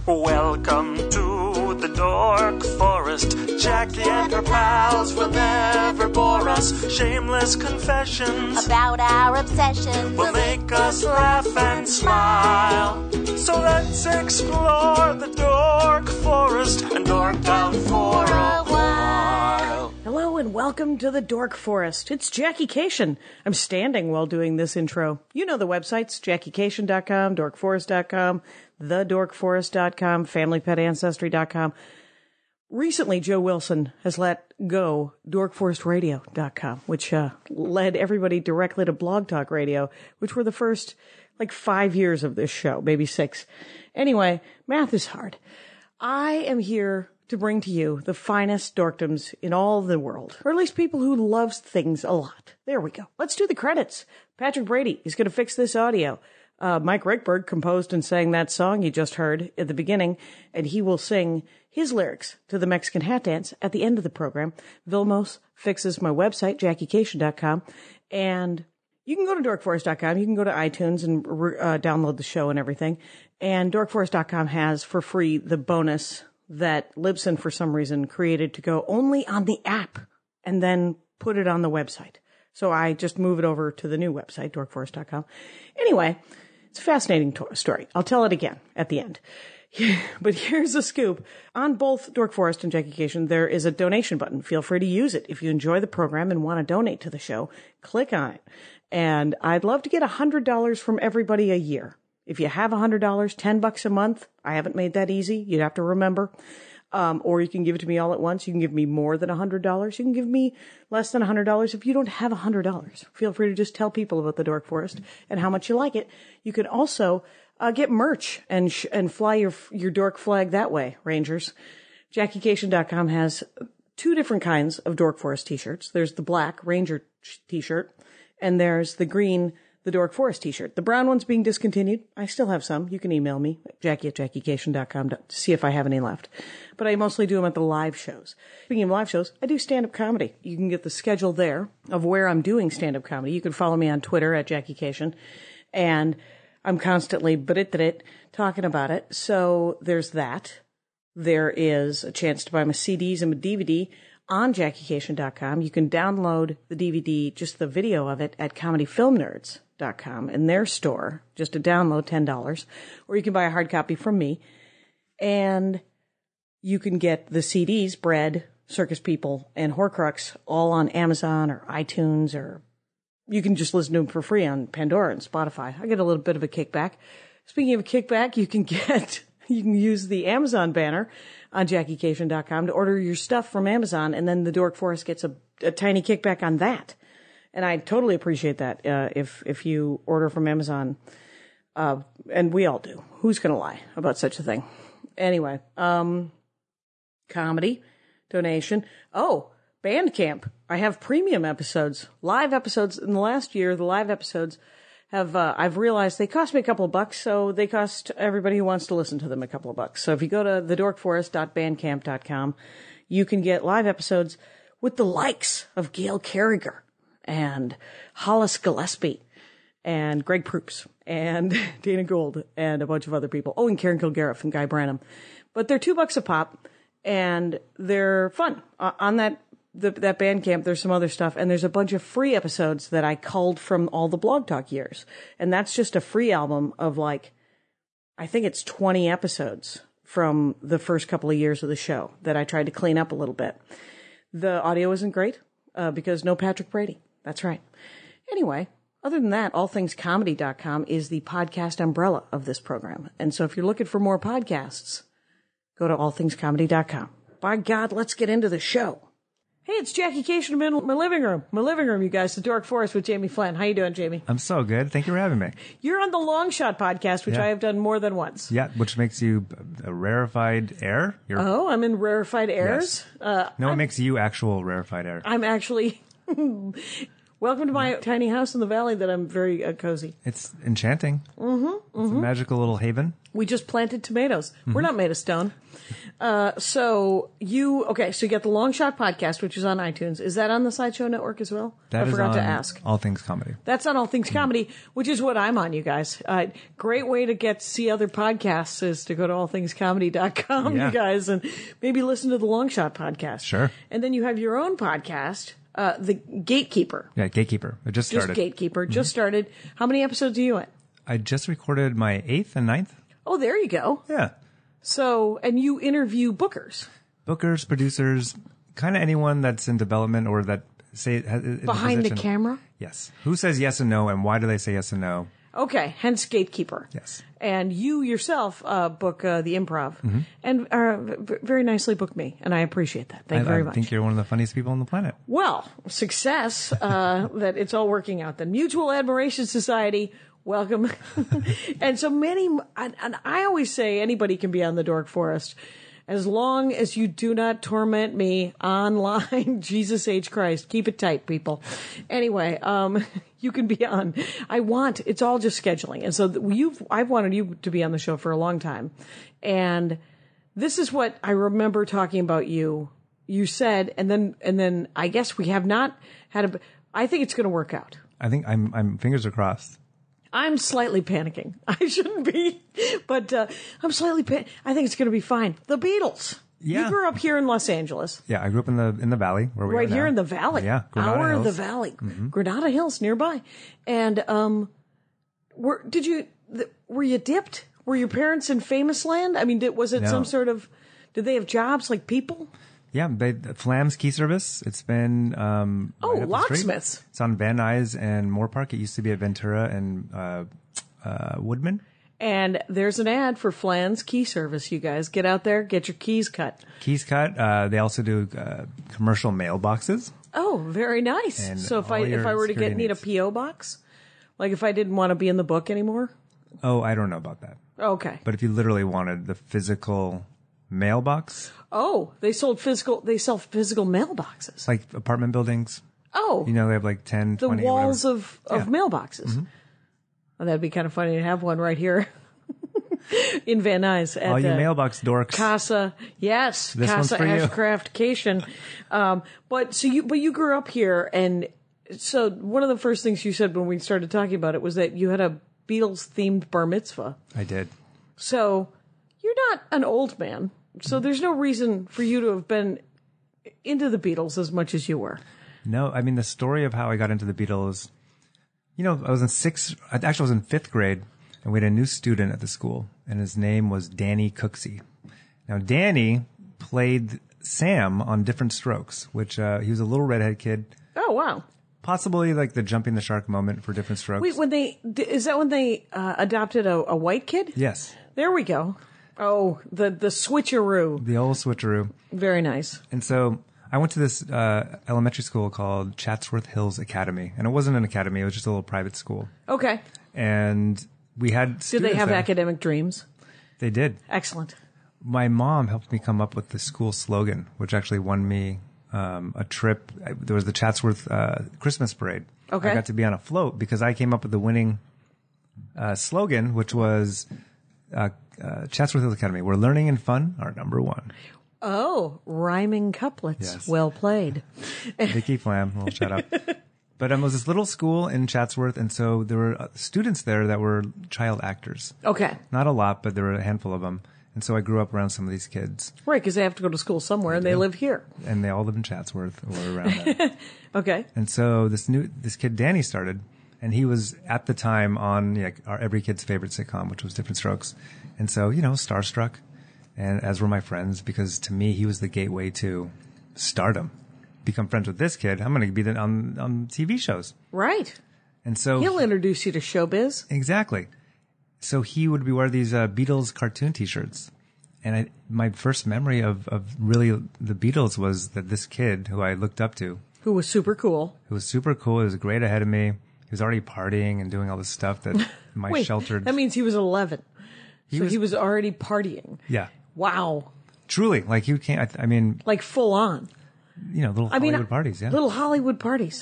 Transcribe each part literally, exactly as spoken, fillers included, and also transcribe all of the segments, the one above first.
Welcome to the Dork Forest. Jackie and her pals will never bore us. Shameless confessions about our obsession will make us laugh and smile. So let's explore the Dork Forest and dork out for a while. Hello and welcome to the Dork Forest. It's Jackie Cation. I'm standing while doing this intro. You know the websites, jackie cation dot com, dork forest dot com, the dork forest dot com, family pet ancestry dot com. Recently, Joe Wilson has let go dork forest radio dot com, which uh, led everybody directly to Blog Talk Radio, which were the first, like, five years of this show, maybe six. Anyway, math is hard. I am here to bring to you the finest dorkdoms in all the world, or at least people who love things a lot. There we go. Let's do the credits. Patrick Brady is going to fix this audio. Uh, Mike Rickberg composed and sang that song you just heard at the beginning, and he will sing his lyrics to the Mexican Hat Dance at the end of the program. Vilmos fixes my website, jackie cation dot com, and you can go to dork forest dot com. You can go to iTunes and uh, download the show and everything. And dork forest dot com has for free the bonus that Libsyn, for some reason, created to go only on the app and then put it on the website. So I just move it over to the new website, dork forest dot com. Anyway, it's a fascinating to- story. I'll tell it again at the end. But here's a scoop. On both Dork Forest and Jackie Cation, there is a donation button. Feel free to use it. If you enjoy the program and want to donate to the show, click on it. And I'd love to get one hundred dollars from everybody a year. If you have one hundred dollars, ten bucks a month, I haven't made that easy. You'd have to remember. Um, or you can give it to me all at once. You can give me more than one hundred dollars. You can give me less than one hundred dollars if you don't have one hundred dollars. Feel free to just tell people about the Dork Forest and how much you like it. You can also uh, get merch and sh- and fly your your dork flag that way, Rangers. jackie cation dot com has two different kinds of Dork Forest t-shirts. There's the black Ranger t-shirt, and there's the green the Dork Forest t-shirt. The brown one's being discontinued. I still have some. You can email me, Jackie at jackie cation dot com, to see if I have any left. But I mostly do them at the live shows. Speaking of live shows, I do stand-up comedy. You can get the schedule there of where I'm doing stand-up comedy. You can follow me on Twitter at Jackie Cation. And I'm constantly brit-brit talking about it. So there's that. There is a chance to buy my C Ds and my D V D on jackie cation dot com. You can download the D V D, just the video of it, at comedy film nerds dot com in their store, just to download, ten dollars. Or you can buy a hard copy from me. And you can get the C Ds, Bread, Circus People, and Horcrux, all on Amazon or iTunes, or you can just listen to them for free on Pandora and Spotify. I get a little bit of a kickback. Speaking of a kickback, you can get, you can use the Amazon banner on jackie cation dot com to order your stuff from Amazon, and then the Dork Forest gets a, a tiny kickback on that. And I totally appreciate that, uh, if, if you order from Amazon. Uh, and we all do. Who's gonna lie about such a thing? Anyway, um, comedy, donation. Oh, Bandcamp. I have premium episodes, live episodes. In the last year, the live episodes have, uh, I've realized they cost me a couple of bucks, so they cost everybody who wants to listen to them a couple of bucks. So if you go to the dork forest dot bandcamp dot com, you can get live episodes with the likes of Gail Carriger and Hollis Gillespie and Greg Proops and Dana Gould and a bunch of other people. Oh, and Karen Kilgariff and Guy Branum. But they're two bucks a pop, and they're fun. Uh, on that the, that Bandcamp, there's some other stuff, and there's a bunch of free episodes that I culled from all the Blog Talk years. And that's just a free album of, like, I think it's twenty episodes from the first couple of years of the show that I tried to clean up a little bit. The audio isn't great, uh, because no Patrick Brady. That's right. Anyway, other than that, all things comedy dot com is the podcast umbrella of this program. And so if you're looking for more podcasts, go to all things comedy dot com. By God, let's get into the show. Hey, it's Jackie Cation in my living room. My living room, you guys, the Dork Forest with Jamie Flynn. How you doing, Jamie? I'm so good. Thank you for having me. You're on the Long Shot podcast, which yeah. I have done more than once. Yeah, which makes you a rarefied air. You're... Oh, I'm in rarefied airs? Yes. Uh, no, it I'm, makes you actual rarefied air. I'm actually... Welcome to my tiny house in the valley that I'm very uh, cozy. It's enchanting. Mm-hmm, mm-hmm. It's a magical little haven. We just planted tomatoes. Mm-hmm. We're not made of stone. Uh, so you, okay, so you got the Long Shot podcast, which is on iTunes. Is that on the Sideshow Network as well? That I is forgot on to ask. All Things Comedy. That's on All Things Comedy, which is what I'm on, you guys. Uh, great way to get to see other podcasts is to go to all things comedy dot com, Yeah. you guys, and maybe listen to the Long Shot podcast. Sure. And then you have your own podcast, uh, The Gatekeeper. Yeah, Gatekeeper. It just Just started. Gatekeeper. Just started. How many episodes are you at? I just recorded my eighth and ninth. Oh, there you go. Yeah. So, and you interview bookers. Bookers, producers, kind of anyone that's in development or that say has, is in a Behind the position- camera? Yes. Who says yes and no, and why do they say yes and no? Okay, hence Gatekeeper. Yes. And you yourself uh, book uh, the improv, Mm-hmm. and uh, v- very nicely book me, and I appreciate that. Thank I, you very I much. think you're one of the funniest people on the planet. Well, success, uh, that it's all working out. The Mutual Admiration Society, welcome. And so many, and, and I always say anybody can be on the Dork Forest as long as you do not torment me online. Jesus H. Christ. Keep it tight, people. Anyway, um, you can be on. I want, it's all just scheduling. And so you've, I've wanted you to be on the show for a long time. And this is what I remember talking about you. You said, and then, and then I guess we have not had a, I think it's going to work out. I think I'm, I'm fingers are crossed. I'm slightly panicking. I shouldn't be, but uh, I'm slightly pan- I think it's going to be fine. The Beatles. Yeah. You grew up here in Los Angeles. Yeah, I grew up in the in the valley where we Right are now. here in the valley. Yeah, Granada Hour of the Hills. valley. Mm-hmm. Granada Hills nearby. And um were did you th- were you dipped? Were your parents in famous land? I mean, did, was it No. some sort of did they have jobs like people? Yeah, they, Flam's Key Service. It's been um Oh, right up the street. locksmiths. It's on Van Nuys and Moore Park. It used to be at Ventura and uh, uh, Woodman. And there's an ad for Flan's Key Service, you guys. Get out there, get your keys cut. Keys cut. Uh, they also do uh, commercial mailboxes. Oh, very nice. And So if I all if your I were to get security need a needs. P O box, like if I didn't want to be in the book anymore. Oh, I don't know about that. Okay. But if you literally wanted the physical mailbox, Oh, they sold physical. They sell physical mailboxes. like apartment buildings, Oh, you know, they have like ten, the twenty, walls whatever. of of Yeah. Mm-hmm. mailboxes. Well, that'd be kind of funny to have one right here in Van Nuys at All you uh, mailbox dorks. Casa. Yes, This one's Casa for you. Ashcraftcation. Um, but so you, but you grew up here, and so one of the first things you said when we started talking about it was that you had a Beatles themed bar mitzvah. I did. So you're not an old man. So there's no reason for you to have been into the Beatles as much as you were. No, I mean, the story of how I got into the Beatles, you know, I was in sixth, actually I was in fifth grade, and we had a new student at the school, and his name was Danny Cooksey. Now, Danny played Sam on Different Strokes, which, uh, he was a little redhead kid, Oh, wow. possibly like the jumping the shark moment for Different Strokes. Wait, when they, is that when they uh, adopted a, a white kid? Yes, There we go. Oh, the, the switcheroo. the old switcheroo. Very nice. And so I went to this uh, elementary school called Chatsworth Hills Academy, and it wasn't an academy; it was just a little private school. Okay. And we had Did students they have there. academic dreams? They did. Excellent. My mom helped me come up with the school slogan, which actually won me um, a trip. There was the Chatsworth uh, Christmas parade. Okay. I got to be on a float because I came up with the winning uh, slogan, which was uh, uh, Chatsworth Hills Academy, where learning and fun are number one. Oh, rhyming couplets. Yes. Well played. Vicky Flam, a little shout out. But um, it was this little school in Chatsworth, and so there were uh, students there that were child actors. Okay. Not a lot, but there were a handful of them. And so I grew up around some of these kids, Right, because they have to go to school somewhere, and they live here. and they all live in Chatsworth or around there. Okay. And so this new this kid Danny started, and he was at the time on like our every kid's favorite sitcom, which was Different Strokes. And so you know, starstruck, and as were my friends, because to me he was the gateway to stardom. Become friends with this kid, I'm going to be the, on on T V shows. Right. And so He'll introduce you to showbiz. exactly. So he would be wearing these uh, Beatles cartoon T-shirts, and I, my first memory of of really the Beatles was that this kid who I looked up to, Who was super cool. who was super cool, he was great ahead of me. He was already partying and doing all this stuff that my Wait, sheltered. that means he was eleven. so was- he was already partying. yeah, Wow. truly, like you can't. I, I mean, Like full on. you know, little I mean, Hollywood parties. Yeah, Little Hollywood parties.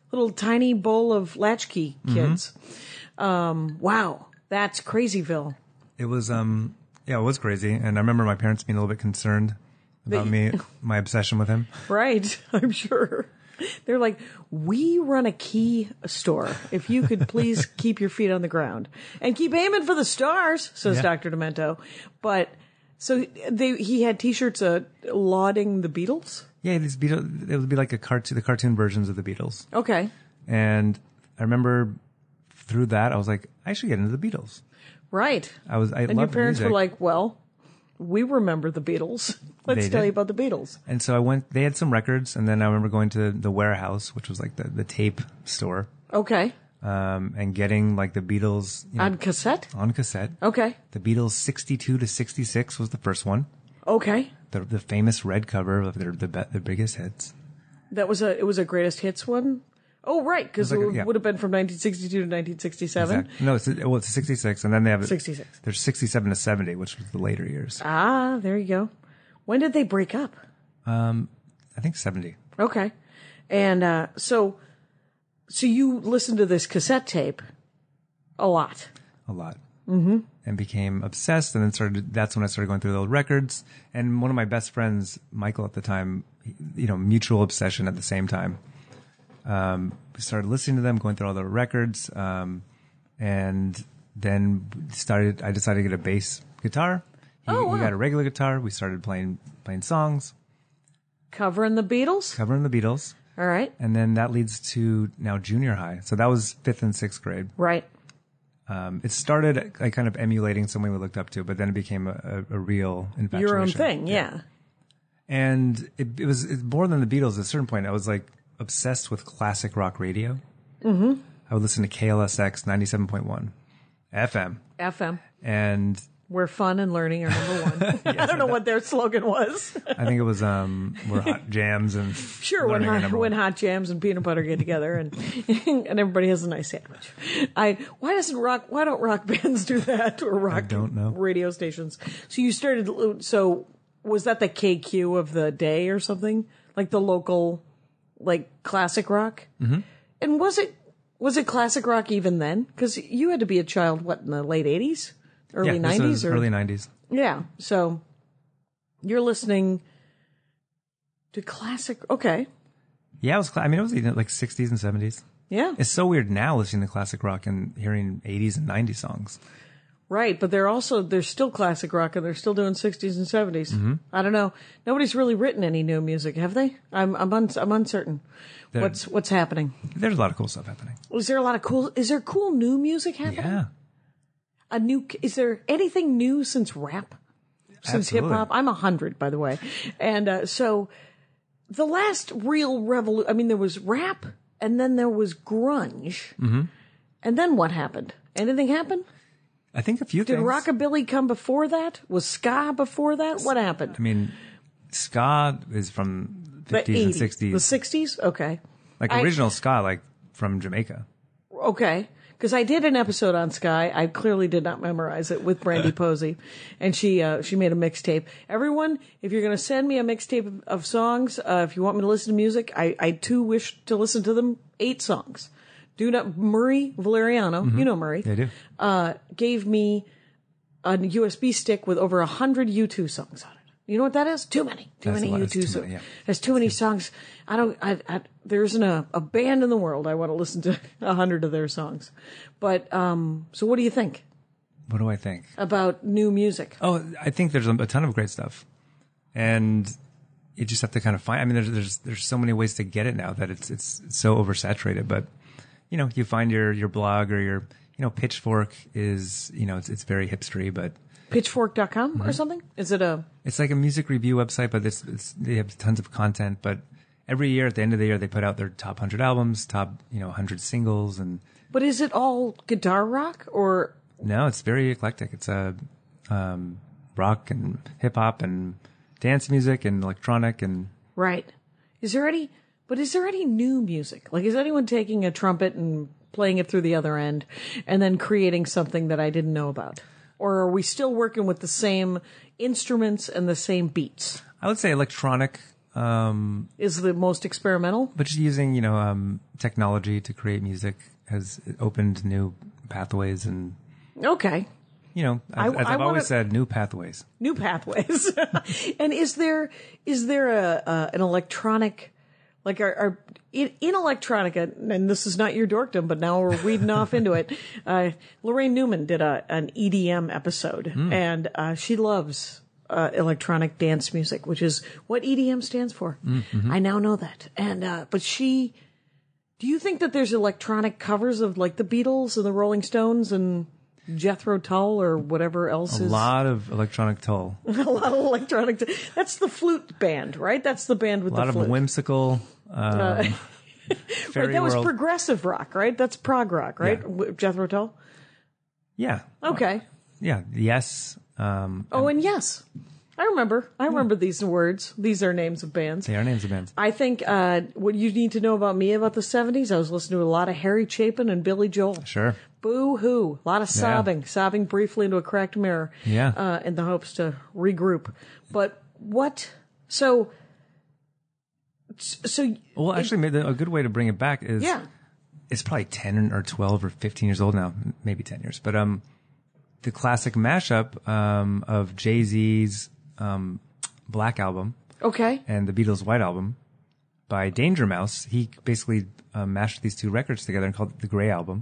little tiny bowl of latchkey kids. Mm-hmm. Um, wow, that's Crazyville. It was, um, yeah, it was crazy. And I remember my parents being a little bit concerned about me, my obsession with him. Right, I'm sure. They're like, we run a key store. If you could please keep your feet on the ground and keep aiming for the stars, says Yeah. Doctor Demento. But so they, he had T-shirts uh, lauding the Beatles. Yeah, these Beatles, it would be like a cartoon, the cartoon versions of the Beatles. Okay, And I remember through that, I was like, I should get into the Beatles. right. I was, I And your loved parents music. were like, well, we remember the Beatles. Let's They tell did. you about the Beatles. And so I went, they had some records, and then I remember going to the warehouse, which was like the, the tape store, Okay, um, and getting like the Beatles you know, on cassette. on cassette. Okay, The Beatles sixty-two to sixty-six was the first one. okay. The, the famous red cover of their, the, be- the biggest hits. That was a it was a greatest hits one. Oh, right, because It it, was like a- yeah. would have been from nineteen sixty-two to nineteen sixty-seven. Exactly. No, it's, well, it's sixty-six, and then they have sixty-six. There's sixty-seven to seventy, which was the later years. Ah, there you go. When did they break up? I think seventy. Okay. And uh, so so you listened to this cassette tape a lot. A lot. Mm-hmm. And became obsessed, and then started. That's when I started going through the old records. And one of my best friends, Michael, at the time, you know, mutual obsession at the same time. Um, we started listening to them, going through all the records, um, and then started. I decided to get a bass guitar. He, Oh, wow. he got a regular guitar. We started playing playing songs, Covering the Beatles? covering the Beatles, All right. and then that leads to now junior high. So that was fifth and sixth grade. Right. Um, it started like kind of emulating someone we looked up to, but then it became a, a, a real infatuation. Your own thing, yeah. And it, it was it's more than the Beatles. At a certain point, I was like obsessed with classic rock radio. Mm-hmm. I would listen to K L S X ninety-seven point one F M, F M. and Where fun and learning are number one. I don't know what their slogan was. I think it was um, "We're hot jams" and Sure, when learning are hot, number when one. hot jams and peanut butter get together, and and everybody has a nice sandwich. I why doesn't rock? Why don't rock bands do that or rock don't know. radio stations? So you started. So was that the K Q of the day or something like the local, like classic rock? Mm-hmm. And was it was it classic rock even then? Because you had to be a child. What, in the late eighties, yeah, early this nineties, was or early nineties. yeah. So you're listening to classic. Okay. Yeah, it was. Cla- I mean, it was even like sixties and seventies. Yeah. It's so weird now listening to classic rock and hearing eighties and nineties songs. Right, but they're also they're still classic rock and they're still doing sixties and seventies. Mm-hmm. I don't know. Nobody's really written any new music, have they? I'm I'm un, I'm uncertain. There- what's what's happening? There's a lot of cool stuff happening. Is there a lot of cool? Is there cool new music happening? Yeah. A new? Is there anything new since rap? Since hip Absolutely. hop? I'm a hundred, by the way, and uh, so the last real revolution. I mean, there was rap, and then there was grunge, mm-hmm. and then what happened? Anything happen? I think a few Did things. rockabilly come before that? Was ska before that? What happened? I mean, ska is from The fifties and eighties. sixties. The sixties? Okay. Like I- original ska, like from Jamaica. Okay. Because I did an episode on Sky. I clearly did not memorize it with Brandy Posey. And she uh, she made a mixtape. Everyone, if you're going to send me a mixtape of, of songs, uh, if you want me to listen to music, I, I too wish to listen to them. Eight songs. Do not, Murray Valeriano, you know Murray, They do. uh, gave me a U S B stick with over a hundred U two songs on it. You know what that is? Too many. Too That's many a lot. U That's two too songs. many, yeah. There's too many songs. I don't, I, I, there isn't a, a band in the world I want to listen to a hundred of their songs. But, um, so what do you think What do I think? about new music? Oh, I think there's a, a ton of great stuff, and you just have to kind of find. I mean, there's there's there's so many ways to get it now that it's it's so oversaturated. But you know, you find your your blog or your you know Pitchfork is you know it's it's very hipstery, but Pitchfork dot com Mm-hmm. or something? Is it a, it's like a music review website. But it's, it's they have tons of content. But every year at the end of the year, they put out their top hundred albums, top you know hundred singles, and but is it all guitar rock or, no, it's very eclectic. It's a um, rock and hip hop and dance music and electronic and right. Is there any, but is there any new music? Like, is anyone taking a trumpet and playing it through the other end and then creating something that I didn't know about? Or are we still working with the same instruments and the same beats? I would say electronic um, is the most experimental. but just using, you know, um, technology to create music has opened new pathways and, Okay. you know, I- as, as I I've wanna- always said, new pathways. New pathways. And is there is there a, a an electronic like our, our in, in electronica, and this is not your dorkdom, but now we're weeding off into it. Uh, Lorraine Newman did a an E D M episode, Mm. and uh, she loves uh, electronic dance music, which is what E D M stands for. Mm-hmm. I now know that. And uh, but she, do you think that there's electronic covers of like the Beatles and the Rolling Stones and Jethro Tull or whatever else A is lot of electronic toll. a lot of electronic. T- That's the flute band, right? That's the band with A lot the of flute. whimsical, um, right, fairy that was world. progressive rock, right? That's prog rock, right? Yeah. W- Jethro Tull. yeah. Okay. Yeah. Yes. Um, Oh, and yes, I remember. I remember these words. These are names of bands. they are names of bands. I think uh, what you need to know about me about the seventies, I was listening to a lot of Harry Chapin and Billy Joel. Sure. Boo hoo. A lot of sobbing, sobbing briefly into a cracked mirror. Yeah. Uh, in the hopes to regroup. But what, so, so, Well, actually, maybe a good way to bring it back is yeah. it's probably ten or twelve or fifteen years old now, maybe ten years. But um, the classic mashup um, of Jay-Z's um, Black Album Okay. and the Beatles' White Album by Danger Mouse, he basically uh, mashed these two records together and called it the Grey Album.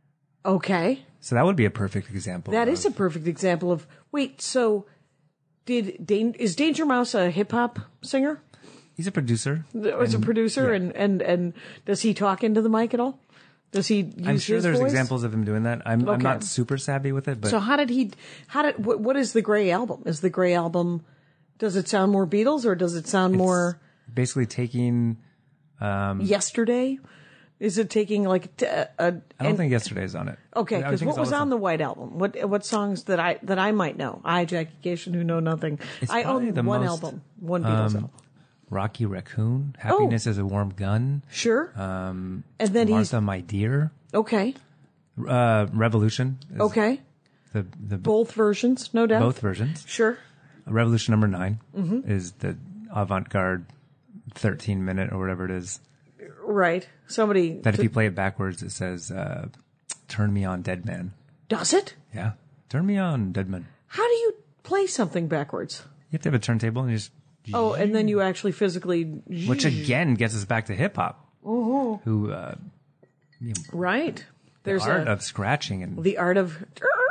Okay. So that would be a perfect example. That of, is a perfect example of, wait, so did, Dan- is Danger Mouse a hip hop singer? He's a producer. As a And, producer, yeah. and, and, and does he talk into the mic at all? Does he use I'm sure his there's voice? examples of him doing that. I'm, I'm Okay. not super savvy with it, but So how did he, how did, what, what is the Grey Album? Is the Grey Album, does it sound more Beatles or does it sound more basically taking. Yesterday? Is it taking like t- a, a I don't think yesterday's on it. okay? I Because think what it's all was the on same. the White Album? What what songs that I that I might know? I, Jackie Cation, who know nothing. It's I probably own the one most, album, one Beatles um, album. Rocky Raccoon, Happiness is a Warm Gun, Sure. um, and then he's Martha, My Dear, okay. uh, Revolution. Is Okay. The the Both versions, no doubt. both versions. Sure. Revolution number nine Mm-hmm. is the avant-garde thirteen minute or whatever it is. Right. Somebody That if you play it backwards, it says, uh, "Turn me on, Dead Man." does it. Yeah, turn me on, Dead Man. How do you play something backwards? You have to have a turntable and you just. Oh, and then you actually physically. Which again gets us back to hip hop. Who uh, Right. the There's art a, of scratching and the art of.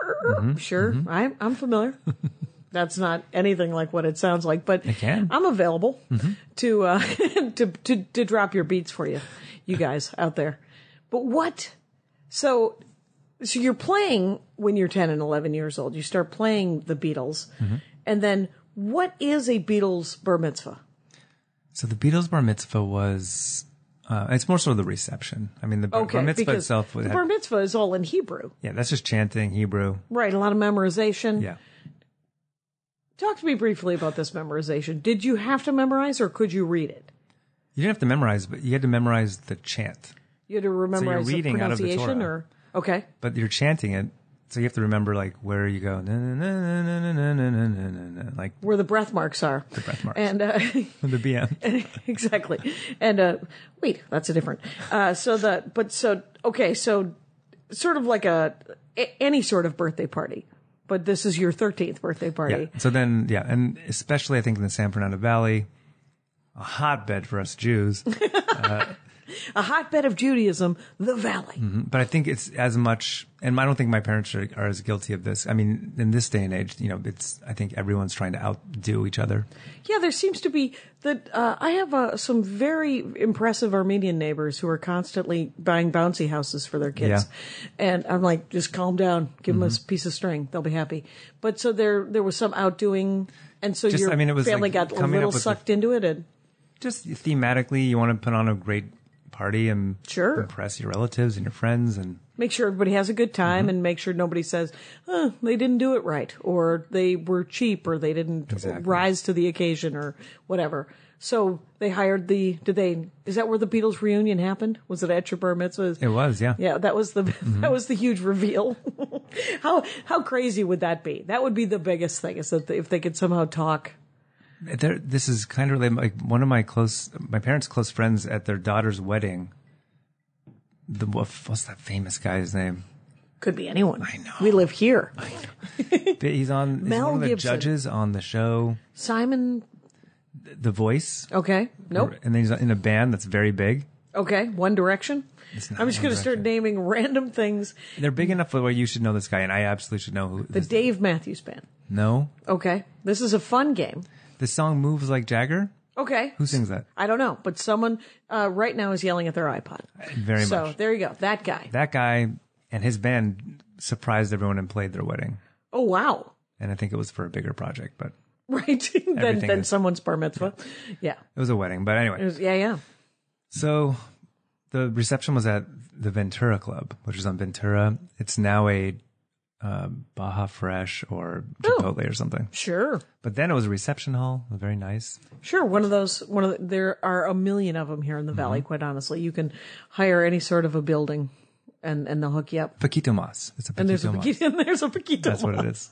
Sure. I'm I'm familiar. That's not anything like what it sounds like, but It can. I'm available to, uh, to to to drop your beats for you, you guys out there. But what? So, so you're playing when you're ten and eleven years old. You start playing the Beatles, and then what is a Beatles bar mitzvah? So the Beatles bar mitzvah was, uh, it's more sort of the reception. I mean, the bar, Okay, bar mitzvah because itself would the have, bar mitzvah is all in Hebrew, yeah, that's just chanting Hebrew. right? A lot of memorization. Yeah. Talk to me briefly about this memorization. Did you have to memorize, or could you read it? You didn't have to memorize, but you had to memorize the chant. You had to memorize the reading out of the pronunciation, Torah. or okay, But you're chanting it, so you have to remember like where you go, na, na, na, na, na, na, na, na, na, na, like where the breath marks are. the breath marks, And uh, the B M. exactly. And uh, wait, that's a different. Uh, so the but so okay, so sort of like a, a any sort of birthday party, but this is your thirteenth birthday party. Yeah. So then, yeah, and especially I think in the San Fernando Valley, a hotbed for us Jews. A hotbed of Judaism, the Valley. But I think it's as much, and I don't think my parents are, are as guilty of this. I mean, in this day and age, you know, it's, I think everyone's trying to outdo each other. Yeah, there seems to be that. Uh, I have uh, some very impressive Armenian neighbors who are constantly buying bouncy houses for their kids, and I'm like, just calm down, give them a piece of string, they'll be happy. But so there, there was some outdoing, and so Just, your I mean, it was family like got a coming up little with the- sucked into it, and Just thematically, you want to put on a great party and Sure. impress your relatives and your friends, and make sure everybody has a good time, Mm-hmm. and make sure nobody says, oh, they didn't do it right, or they were cheap, or they didn't Exactly. rise to the occasion, or whatever. So they hired the, did they, is that where the Beatles reunion happened? Was it at your bar mitzvah? it was, yeah. Yeah, that was the, Mm-hmm. that was the huge reveal. how, how crazy would that be? That would be the biggest thing, is that if they could somehow talk There, this is kind of like one of my close, my parents' close friends at their daughter's wedding. The what's that famous guy's name? Could be anyone. I know. We live here. I know. He's on. He's Mel one of the Gibson. judges on the show. Simon. The Voice. Okay. Nope. And then he's in a band that's very big. Okay. One Direction. It's not I'm just One going to start Direction. naming random things. They're big enough where you should know this guy, and I absolutely should know who. The this, Dave Matthews Band. no, Okay. This is a fun game. the song "Moves Like Jagger." Okay. Who sings that? I don't know, but someone uh, right now is yelling at their iPod. Very so much. there you go. That guy. That guy and his band surprised everyone and played their wedding, Oh, wow. and I think it was for a bigger project, but Right. than Everything than is- someone's bar mitzvah. Yeah. it was a wedding. But anyway, It was, yeah, yeah. so the reception was at the Ventura Club, which is on Ventura. It's now a uh, Baja Fresh or Chipotle or something. Sure. But then it was a reception hall. It was very nice. Sure. One of those, one of the, there are a million of them here in the valley, quite honestly. You can hire any sort of a building and, and they'll hook you up. Paquito Mas. It's a Paquito And there's a Mas. Paquito, and there's a Paquito. That's what it is.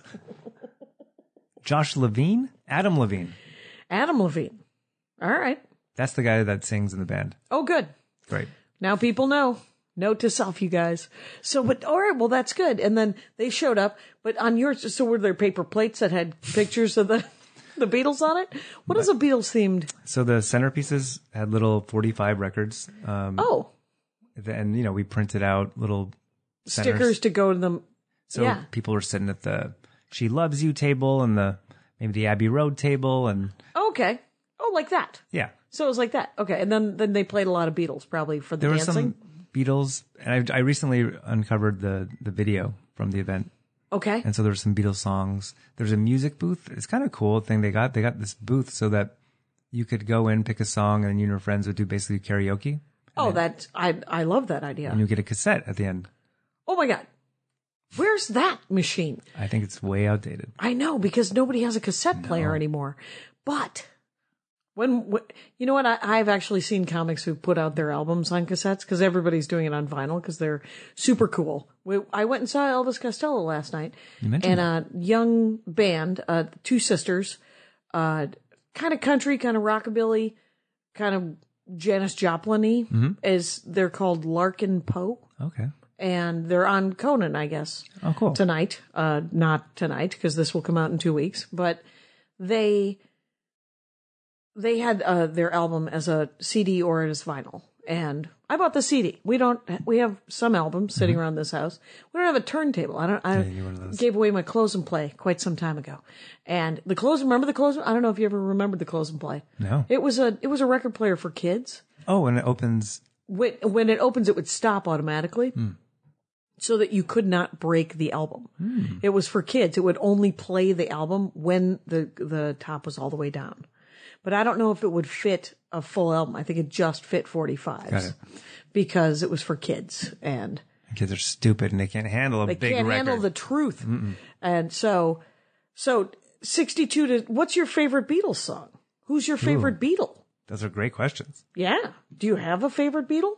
Josh Levine? Adam Levine. Adam Levine. All right. That's the guy that sings in the band. Oh, good. Great. Now people know. Note to self, you guys. So, but all right, well, that's good. And then they showed up, but on yours, so were there paper plates that had pictures of the the Beatles on it? What is a Beatles themed? So the centerpieces had little forty-five records. Um, Oh, and, you know, we printed out little centers. stickers to go to them. So yeah. people were sitting at the She Loves You table and the maybe the Abbey Road table. And Okay. Oh, like that. yeah, So it was like that. Okay. And then, then they played a lot of Beatles, probably for the there were dancing. some Beatles. And I, I recently uncovered the, the video from the event. Okay. And so there were some Beatles songs. There's a music booth. It's kind of cool thing they got. They got this booth so that you could go in, pick a song, and you and your friends would do basically karaoke. Oh, that, I, I love that idea. And you get a cassette at the end. Oh my God. Where's that machine? I think it's way outdated. I know, because nobody has a cassette player anymore. But when, when you know what, I, I've actually seen comics who put out their albums on cassettes because everybody's doing it on vinyl because they're super cool. We, I went and saw Elvis Costello last night, You mentioned and a young band, uh, two sisters, uh, kind of country, kind of rockabilly, kind of Janis Joplin-y, Mm-hmm. as they're called Larkin Poe. Okay. And they're on Conan, I guess. Oh, cool. Tonight. Uh, not tonight, because this will come out in two weeks. But they, they had, uh, their album as a C D or as vinyl. And I bought the C D. We don't, we have some albums sitting Mm-hmm. around this house. We don't have a turntable. I don't, I you one of those. gave away my close and play quite some time ago. And the close, remember the close? I don't know if you ever remembered the close and play. No. It was a, it was a record player for kids. Oh, and it opens. When, when it opens, it would stop automatically. So that you could not break the album. It was for kids. It would only play the album when the the top was all the way down. But I don't know if it would fit a full album. I think it just fit forty-fives. Got it. Because it was for kids and Kids are stupid and they can't handle a they big can't record. handle the truth. And so, so sixty-two to, what's your favorite Beatles song? Who's your favorite Beatle? Those are great questions. Yeah. Do you have a favorite Beatle?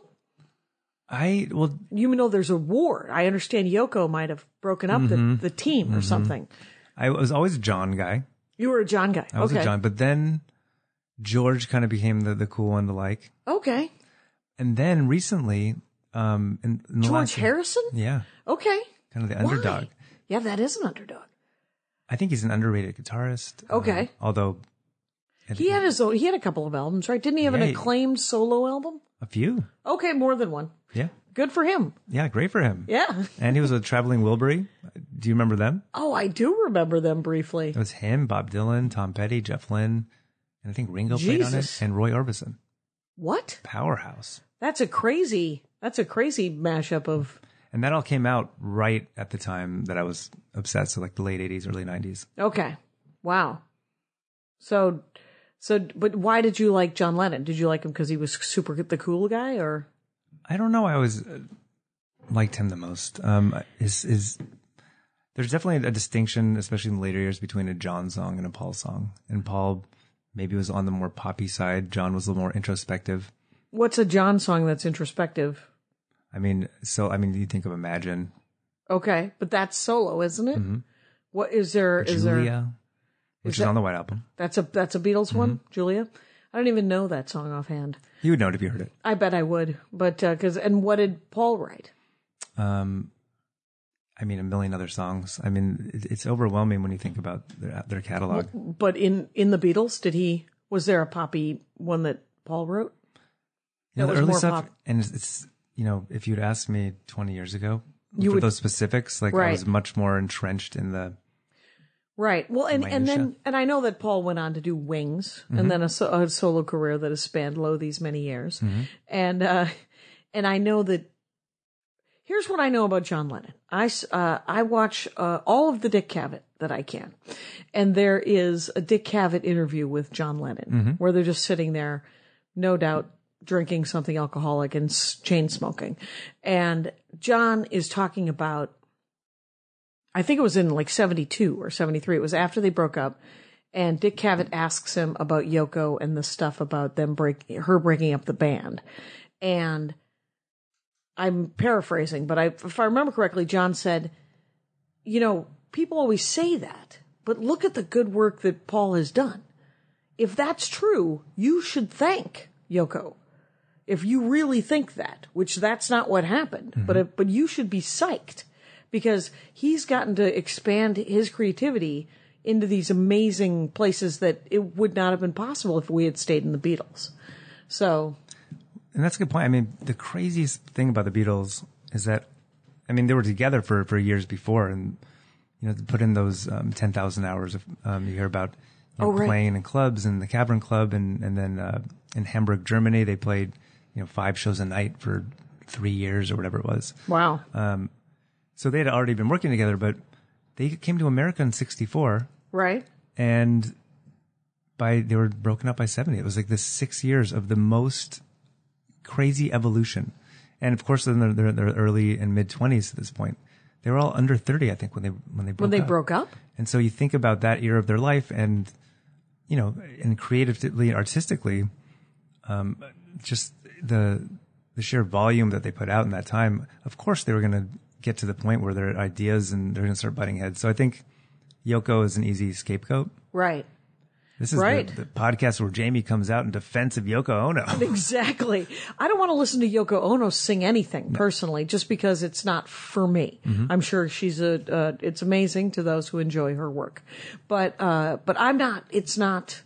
I well, You know there's a war. I understand Yoko might have broken up Mm-hmm. the, the team or something. I was always a John guy. You were a John guy. I was okay. a John, but then George kind of became the, the cool one to like. Okay. And then recently, um, in, in the George last, Harrison? yeah, Okay. kind of the Why? underdog. Yeah, that is an underdog. I think he's an underrated guitarist. um, Okay. although He had his own, he had a couple of albums, right? Didn't he have Yeah, an he- acclaimed solo album? a few, Okay, more than one. yeah, Good for him. yeah, great for him. Yeah. And he was with Traveling Wilbury. Do you remember them? Oh, I do remember them briefly. It was him, Bob Dylan, Tom Petty, Jeff Lynne, and I think Ringo played on it, Jesus. and Roy Orbison. What? Powerhouse. That's a crazy, that's a crazy mashup of, And that all came out right at the time that I was obsessed, so like the late eighties, early nineties. okay. Wow. So, so, but why did you like John Lennon? Did you like him because he was super the cool guy or? I don't know. I always uh, liked him the most. Um, his, his, there's definitely a distinction, especially in the later years, between a John song and a Paul song. And Paul maybe was on the more poppy side. John was a little more introspective. What's a John song that's introspective? I mean, so, I mean, you think of Imagine. Okay, but that's solo, isn't it? What is there? Is there? Julia. which is, that- on the White Album. That's a that's a Beatles one, Julia? I don't even know that song offhand. You would know it if you heard it. I bet I would. But, uh 'cause and what did Paul write? Um, I mean, a million other songs. I mean, it, it's overwhelming when you think about their, their catalog. But in, in the Beatles, did he, was there a poppy one that Paul wrote? You know, that the was early more stuff, pop. and it's, it's, you know, if you'd asked me twenty years ago You for would- those specifics, like I Right. was much more entrenched in the, Right. Well, and, and then, Minutia. and I know that Paul went on to do Wings and then a, so, a solo career that has spanned lo these many years. And, uh, and I know that, here's what I know about John Lennon. I, s- uh, I watch, uh, all of the Dick Cavett that I can. And there is a Dick Cavett interview with John Lennon where they're just sitting there, no doubt, drinking something alcoholic and s- chain smoking. And John is talking about, I think it was in like seventy-two or seventy-three. It was after they broke up. And Dick Cavett asks him about Yoko and the stuff about them break, her breaking up the band. And I'm paraphrasing, but I, if I remember correctly, John said, you know, people always say that, but look at the good work that Paul has done. If that's true, you should thank Yoko. If you really think that, which that's not what happened, but if, but you should be psyched because he's gotten to expand his creativity into these amazing places that it would not have been possible if we had stayed in the Beatles. So, and that's a good point. I mean, the craziest thing about the Beatles is that, I mean, they were together for, for years before, and you know, to put in those um, ten thousand hours of um, you hear about you know, Oh, right. playing in clubs and the Cavern Club, and and then uh, in Hamburg, Germany, they played you know five shows a night for three years or whatever it was. wow. So they had already been working together, but they came to America in sixty-four, Right? and by they were broken up by seventy. It was like this six years of the most crazy evolution. And of course, in their, their, their early and mid twenties at this point, they were all under thirty, I think, when they when they broke When they up. broke up? And so you think about that era of their life, and you know, and creatively, artistically, um, just the the sheer volume that they put out in that time. Of course, they were going to get to the point where their ideas and they're going to start butting heads. So I think Yoko is an easy scapegoat. Right. This is Right. the, the podcast where Jamie comes out in defense of Yoko Ono. Exactly. I don't want to listen to Yoko Ono sing anything personally, just because it's not for me. I'm sure she's a, uh, it's amazing to those who enjoy her work, but, uh, but I'm not, it's not,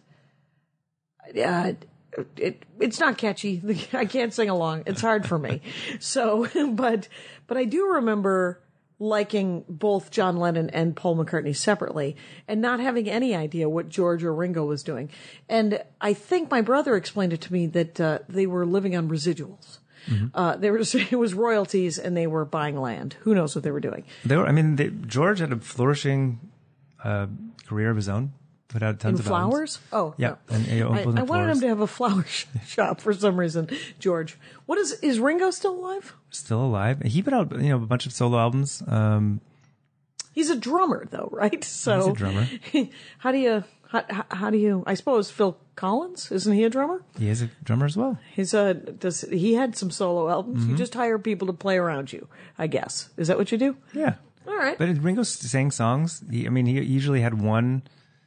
uh, it, it's not catchy. I can't sing along. It's hard for me. So, but, but I do remember liking both John Lennon and Paul McCartney separately and not having any idea what George or Ringo was doing. And I think my brother explained it to me that uh, they were living on residuals. Uh, there was, it was royalties and they were buying land. Who knows what they were doing? They were, I mean, they, George had a flourishing uh, career of his own. Put out tons In of albums. flowers? Oh, Yeah, no. and he I, opened I wanted flowers. him to have a flower sh- shop for some reason. George, what is is Ringo still alive? Still alive. He put out you know a bunch of solo albums. Um, He's a drummer, though, right? So He's a drummer. how do you how, how- how do you? I suppose Phil Collins, isn't he a drummer? he is a drummer as well. He's a does he had some solo albums? Mm-hmm. You just hire people to play around you, I guess. Is that what you do? Yeah. All right. But Ringo sang songs. He, I mean, he usually had one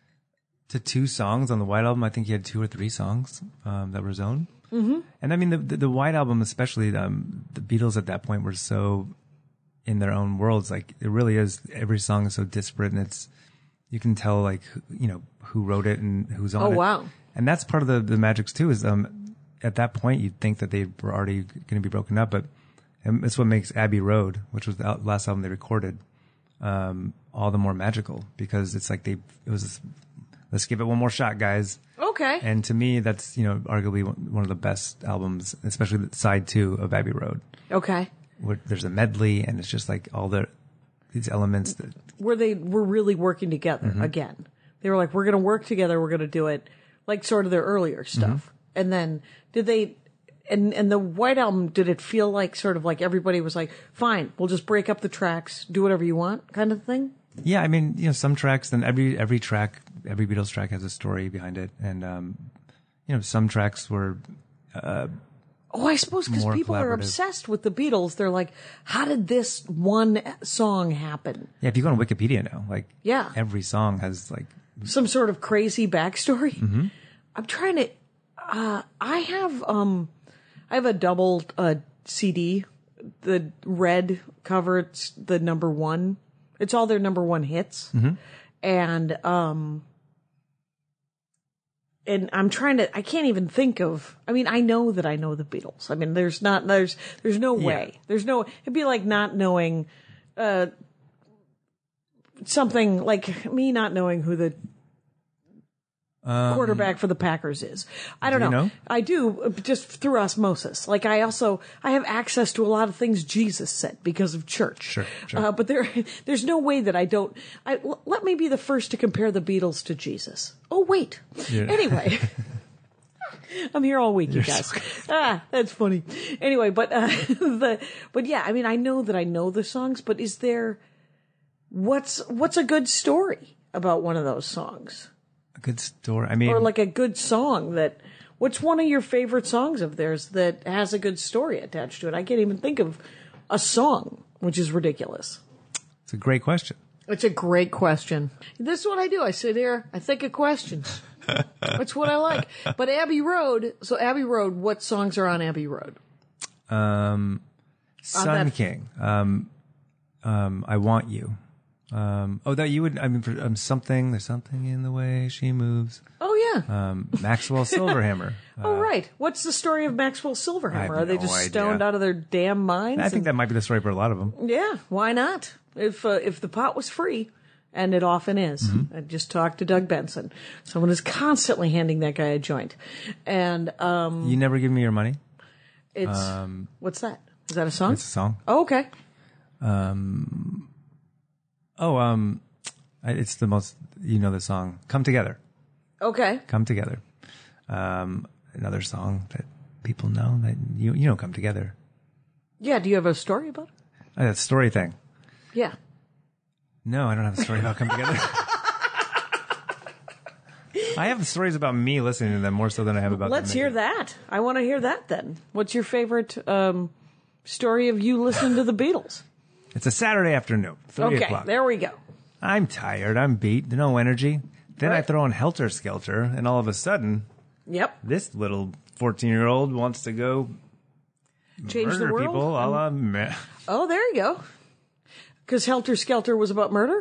to two songs on the White Album. I think he had two or three songs um, that were his own. Mm-hmm. And I mean, the, the the White Album, especially um, the Beatles at that point, were so in their own worlds. Like it really is. Every song is so disparate, and it's you can tell like who- you know who wrote it and who's on Oh, it. wow. And that's part of the the magic too. Is um at that point you'd think that they were already going to be broken up, but and it's what makes Abbey Road, which was the al- last album they recorded, um, all the more magical because it's like they it was. This, let's give it one more shot, guys. Okay. And to me, that's, you know, arguably one one of the best albums, especially the side two of Abbey Road, Okay. where there's a medley and it's just like all the, these elements that, Where they were really working together Mm-hmm. again. They were like, we're going to work together. We're going to do it like sort of their earlier stuff. Mm-hmm. And then did they, and, and the White Album, did it feel like sort of like everybody was like, fine, we'll just break up the tracks, do whatever you want kind of thing? yeah, I mean, you know, some tracks, then every, every track, every Beatles track has a story behind it. And, um, you know, some tracks were, Oh, I suppose because More people are collaborative. obsessed with the Beatles. They're like, how did this one song happen? yeah, if you go on Wikipedia now, like, Yeah. every song has like some sort of crazy backstory. Mm-hmm. I'm trying to. Uh, I have um, I have a double uh, C D, the red cover. It's the number one. It's all their number one hits, Mm-hmm. and um, and I'm trying to. I can't even think of. I mean, I know that I know the Beatles. I mean, there's not. There's there's no way. Yeah. There's no. It'd be like not knowing. Uh, something like me not knowing who the Um, quarterback for the Packers is. I don't do you know. know? I do, uh, just through osmosis. Like I also, I have access to a lot of things Jesus said because of church. Sure, sure. Uh, but there, there's no way that I don't. I l- let me be the first to compare the Beatles to Jesus. Oh wait. Yeah. Anyway. I'm here all week, you You're guys. so Ah, that's funny. Anyway, but uh, the but yeah, I mean, I know that I know the songs, but is there what's what's a good story about one of those songs, a good story. I mean, or like a good song that? What's one of your favorite songs of theirs that has a good story attached to it? I can't even think of a song, which is ridiculous. it's a great question. It's a great question. This is what I do. I sit here, I think of questions. That's what I like. But Abbey Road, so Abbey Road, what songs are on Abbey Road? Um, Sun that- King. Um, um, I Want You. Um, oh, that you would, I mean, for um, something, there's something in the way she moves. Oh, yeah. Um, Maxwell Silverhammer. oh, right. What's the story of Maxwell Silverhammer? I have Are they no just idea. stoned out of their damn minds? I think and- that might be the story for a lot of them. Yeah, why not? If uh, if the pot was free, and it often is. Mm-hmm. I just talked to Doug Benson. Someone is constantly handing that guy a joint. And um, You never give me your money. it's, what's that? Is that a song? It's a song. Oh, okay. Oh, um, I- it's the most, you know, the song Come Together. Okay. Come Together. Um, another song that people know that you, you don't come together. Yeah, do you have a story about it? Oh, that story thing. Yeah. No, I don't have a story about Come Together. I have stories about me listening to them more so than I have about Let's them hear making- that. I want to hear that then. What's your favorite um, story of you listening to the Beatles? It's a Saturday afternoon, three Okay, o'clock. there we go. I'm tired. I'm beat. No energy. Then I Right. throw in Helter Skelter, and all of a sudden, Yep. this little fourteen-year-old wants to go Change murder the world. people a la ma- Oh, there you go. Because Helter Skelter was about murder?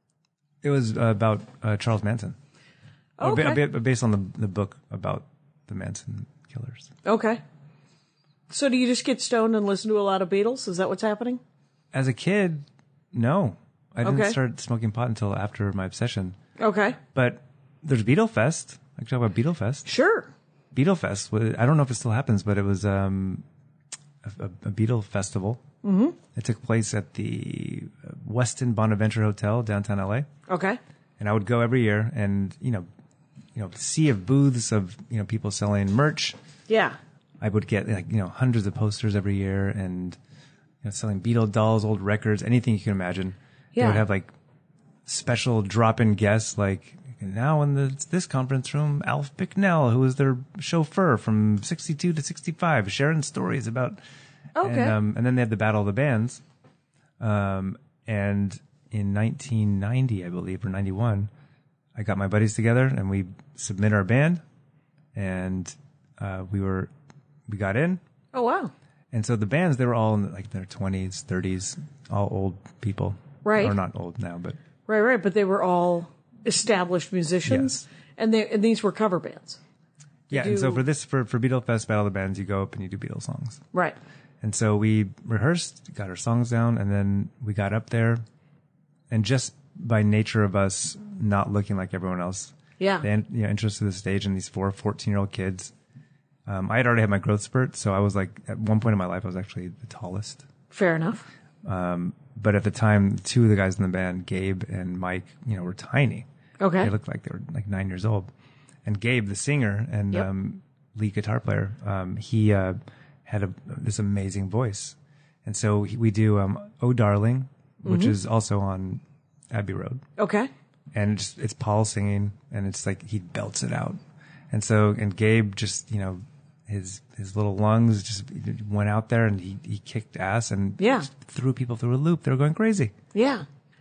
It was uh, about uh, Charles Manson. Or ba- Okay. ba- based on the the book about the Manson killers. Okay. So do you just get stoned and listen to a lot of Beatles? Is that what's happening? As a kid, no. I didn't Okay. start smoking pot until after my obsession. Okay. But there's Beatle Fest. I can talk about Beatle Fest. Sure. Beatle Fest. was- I don't know if it still happens, but it was um, a, a Beatle festival. Mm-hmm. It took place at the Westin Bonaventure Hotel downtown L A. Okay. And I would go every year, and you know, you know, sea of booths of you know people selling merch. Yeah. I would get like you know hundreds of posters every year, and you know, selling Beatle dolls, old records, anything you can imagine. They Yeah. would have like special drop-in guests, like now in the, this conference room, Alf Bicknell, who was their chauffeur from sixty-two to sixty-five, sharing stories about. Okay. And, um, and then they had the Battle of the Bands. Um, and in nineteen ninety, I believe, or ninety-one, I got my buddies together and we submit our band, and uh, we were we got in. Oh, wow. And so the bands, they were all in like their twenties, thirties, all old people. Right. Or not old now, but Right, right. But they were all established musicians. Yes. And, they, and these were cover bands. yeah. And so you- for this, for, for Beatle Fest Battle of the Bands, you go up and you do Beatles songs. Right. And so we rehearsed, got our songs down, and then we got up there. And just by nature of us not looking like everyone else, Yeah. the you know, interest of the stage and these four fourteen-year-old kids, um, I had already had my growth spurt. So I was like, at one point in my life, I was actually the tallest. Fair enough. But at the time, two of the guys in the band, Gabe and Mike, you know, were tiny. Okay. They looked like they were like nine years old. And Gabe, the singer and Yep. um, lead guitar player, um, he uh, had a, this amazing voice. And so he, we do um, "Oh Darling," which Mm-hmm. is also on Abbey Road. Okay. And it's, it's Paul singing, and it's like he belts it out. And so, and Gabe just, you know, his his little lungs just went out there, and he, he kicked ass and Yeah. just threw people through a loop. They were going crazy. Yeah.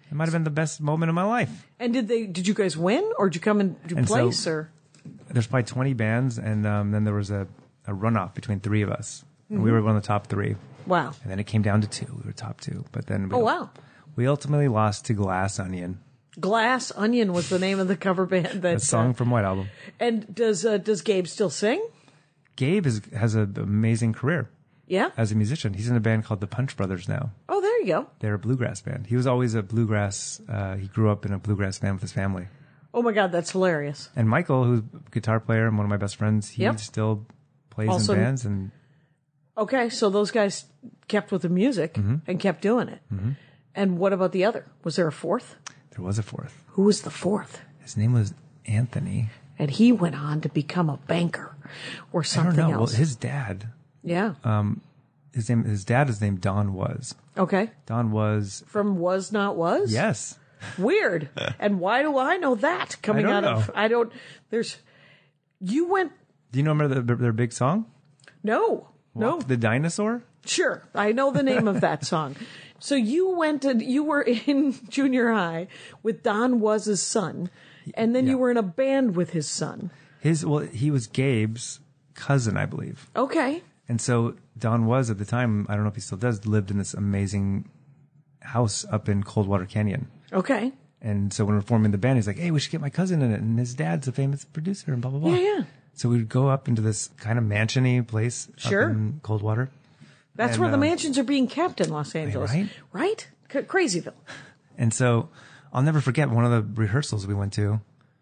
It might have been the best moment of my life. And did they? Did you guys win, or did you come in to And so- place? or There's probably twenty bands, and um, then there was a, a runoff between three of us. And we were one of the top three. wow. And then it came down to two. We were top two. But then we, Oh wow. we ultimately lost to Glass Onion, Glass Onion was the name of the cover band. That a song uh, from White Album. and does uh, does Gabe still sing? Gabe is, has an amazing career Yeah. as a musician. He's in a band called the Punch Brothers now. Oh, there you go. They're a bluegrass band. He was always a bluegrass. Uh, he grew up in a bluegrass band with his family. Oh my God, that's hilarious. And Michael, who's a guitar player and one of my best friends, he Yep. still plays Also- in bands. And Okay, so those guys kept with the music Mm-hmm. and kept doing it. And what about the other? Was there a fourth? there was a fourth. Who was the fourth? His name was Anthony. And he went on to become a banker or I something don't know. else. Well, his dad, yeah. his name, his dad is named Don Was. Okay. Don Was, From Was Not Was? yes. Weird. And why do I know that coming I out don't of know. I don't there's you went Do you know remember the, their big song? no. No. The Dinosaur? Sure. I know the name of that song. So you went to you were in junior high with Don Was's son, and then Yeah. you were in a band with his son. His, well, he was Gabe's cousin, I believe. Okay. And so Don Was at the time, I don't know if he still does, lived in this amazing house up in Coldwater Canyon. Okay. And so when we're forming the band, he's like, hey, we should get my cousin in it. And his dad's a famous producer and blah, blah, blah. Yeah, yeah. So we'd go up into this kind of mansion-y place Sure. up in Coldwater. That's And, where the um, mansions are being kept in Los Angeles. right? Right? C- Crazyville. And so I'll never forget one of the rehearsals we went to.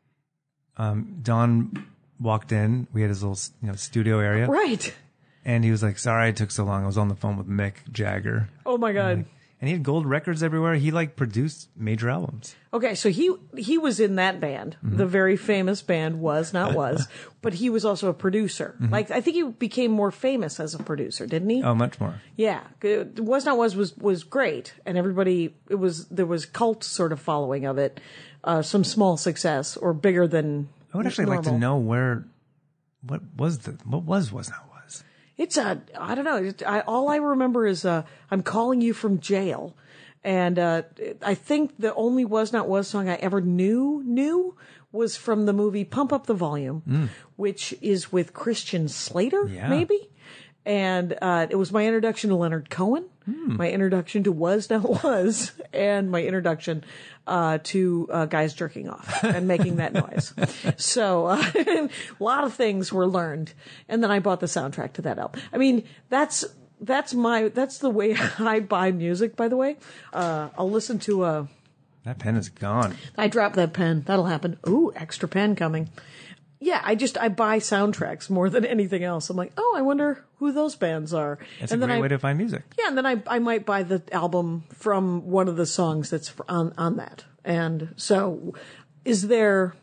Um, Don walked in. We had his little, you know, studio area. Right. And he was like, sorry it took so long. I was on the phone with Mick Jagger. Oh my God. And he had gold records everywhere. He like produced major albums. Okay, so he he was in that band, Mm-hmm. the very famous band Was Not Was, but he was also a producer. Like I think he became more famous as a producer, didn't he? Mm-hmm. Oh, much more. Yeah, Good- Was Not Was was was great, and everybody it was there was cult sort of following of it, uh, some small success or bigger than. I would actually like to normal. know where, what was the, what was Was Not Was? It's a I don't know. It, I, all I remember is uh, I'm calling you from jail, and uh, I think the only Was Not Was song I ever knew knew was from the movie Pump Up the Volume, which is with Christian Slater, Yeah. maybe. And uh, it was my introduction to Leonard Cohen, my introduction to Was Not Was, and my introduction uh, to uh, guys jerking off and making that noise. So uh, a lot of things were learned, and then I bought the soundtrack to that album. I mean, that's that's my that's the way I buy music. By the way, uh, I'll listen to a. That pen is gone. I dropped that pen. That'll happen. Ooh, extra pen coming. Yeah, I just I buy soundtracks more than anything else. I'm like, oh, I wonder who those bands are. It's and a then great I, way to find music. yeah, and then I I might buy the album from one of the songs that's fr- on on that. And so, is there?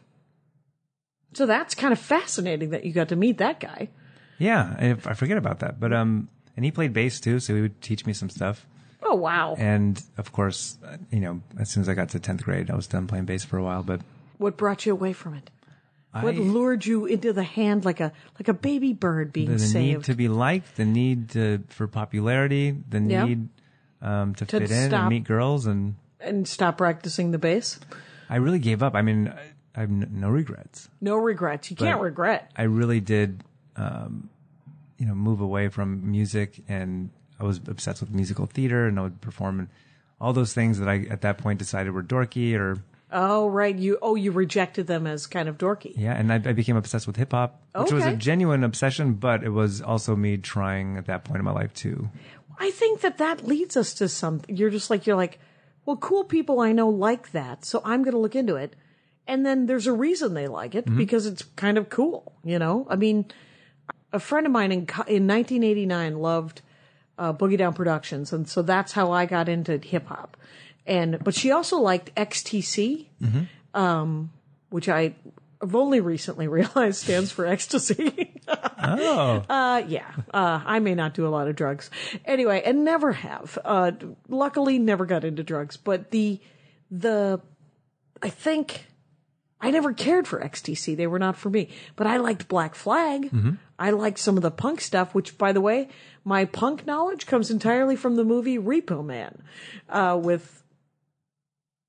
So that's kind of fascinating that you got to meet that guy. Yeah, I, I forget about that. But um, and he played bass too, so he would teach me some stuff. Oh wow! And of course, uh, you know, as soon as I got to tenth grade, I was done playing bass for a while. But What brought you away from it? What I, lured you into the hand like a like a baby bird being the, the saved? need to be liked, the need to, for popularity, the Yeah. need um, to, To fit in stop. and meet girls, and and stop practicing the bass. I really gave up. I mean, I, I have n- no regrets. No regrets. You can't But regret. I really did, um, you know, move away from music, and I was obsessed with musical theater, and I would perform in all those things that I at that point decided were dorky, or Oh right, you oh you rejected them as kind of dorky. yeah, and I, I became obsessed with hip hop, which was a Okay. genuine obsession, but it was also me trying at that point in my life to. I think that that leads us to something. You're just like you're like, well, cool people I know like that, so I'm going to look into it. And then there's a reason they like it because it's kind of cool, you know. I mean, a friend of mine in co- in nineteen eighty-nine loved uh, Boogie Down Productions, and so that's how I got into hip hop. And but she also liked X T C, um, which I have only recently realized stands for ecstasy. Oh, Uh, yeah. Uh, I may not do a lot of drugs. Anyway, and never have. Uh, luckily never got into drugs, but the, the, I think I never cared for X T C. They were not for me, but I liked Black Flag. I liked some of the punk stuff, which by the way, my punk knowledge comes entirely from the movie Repo Man, uh, with,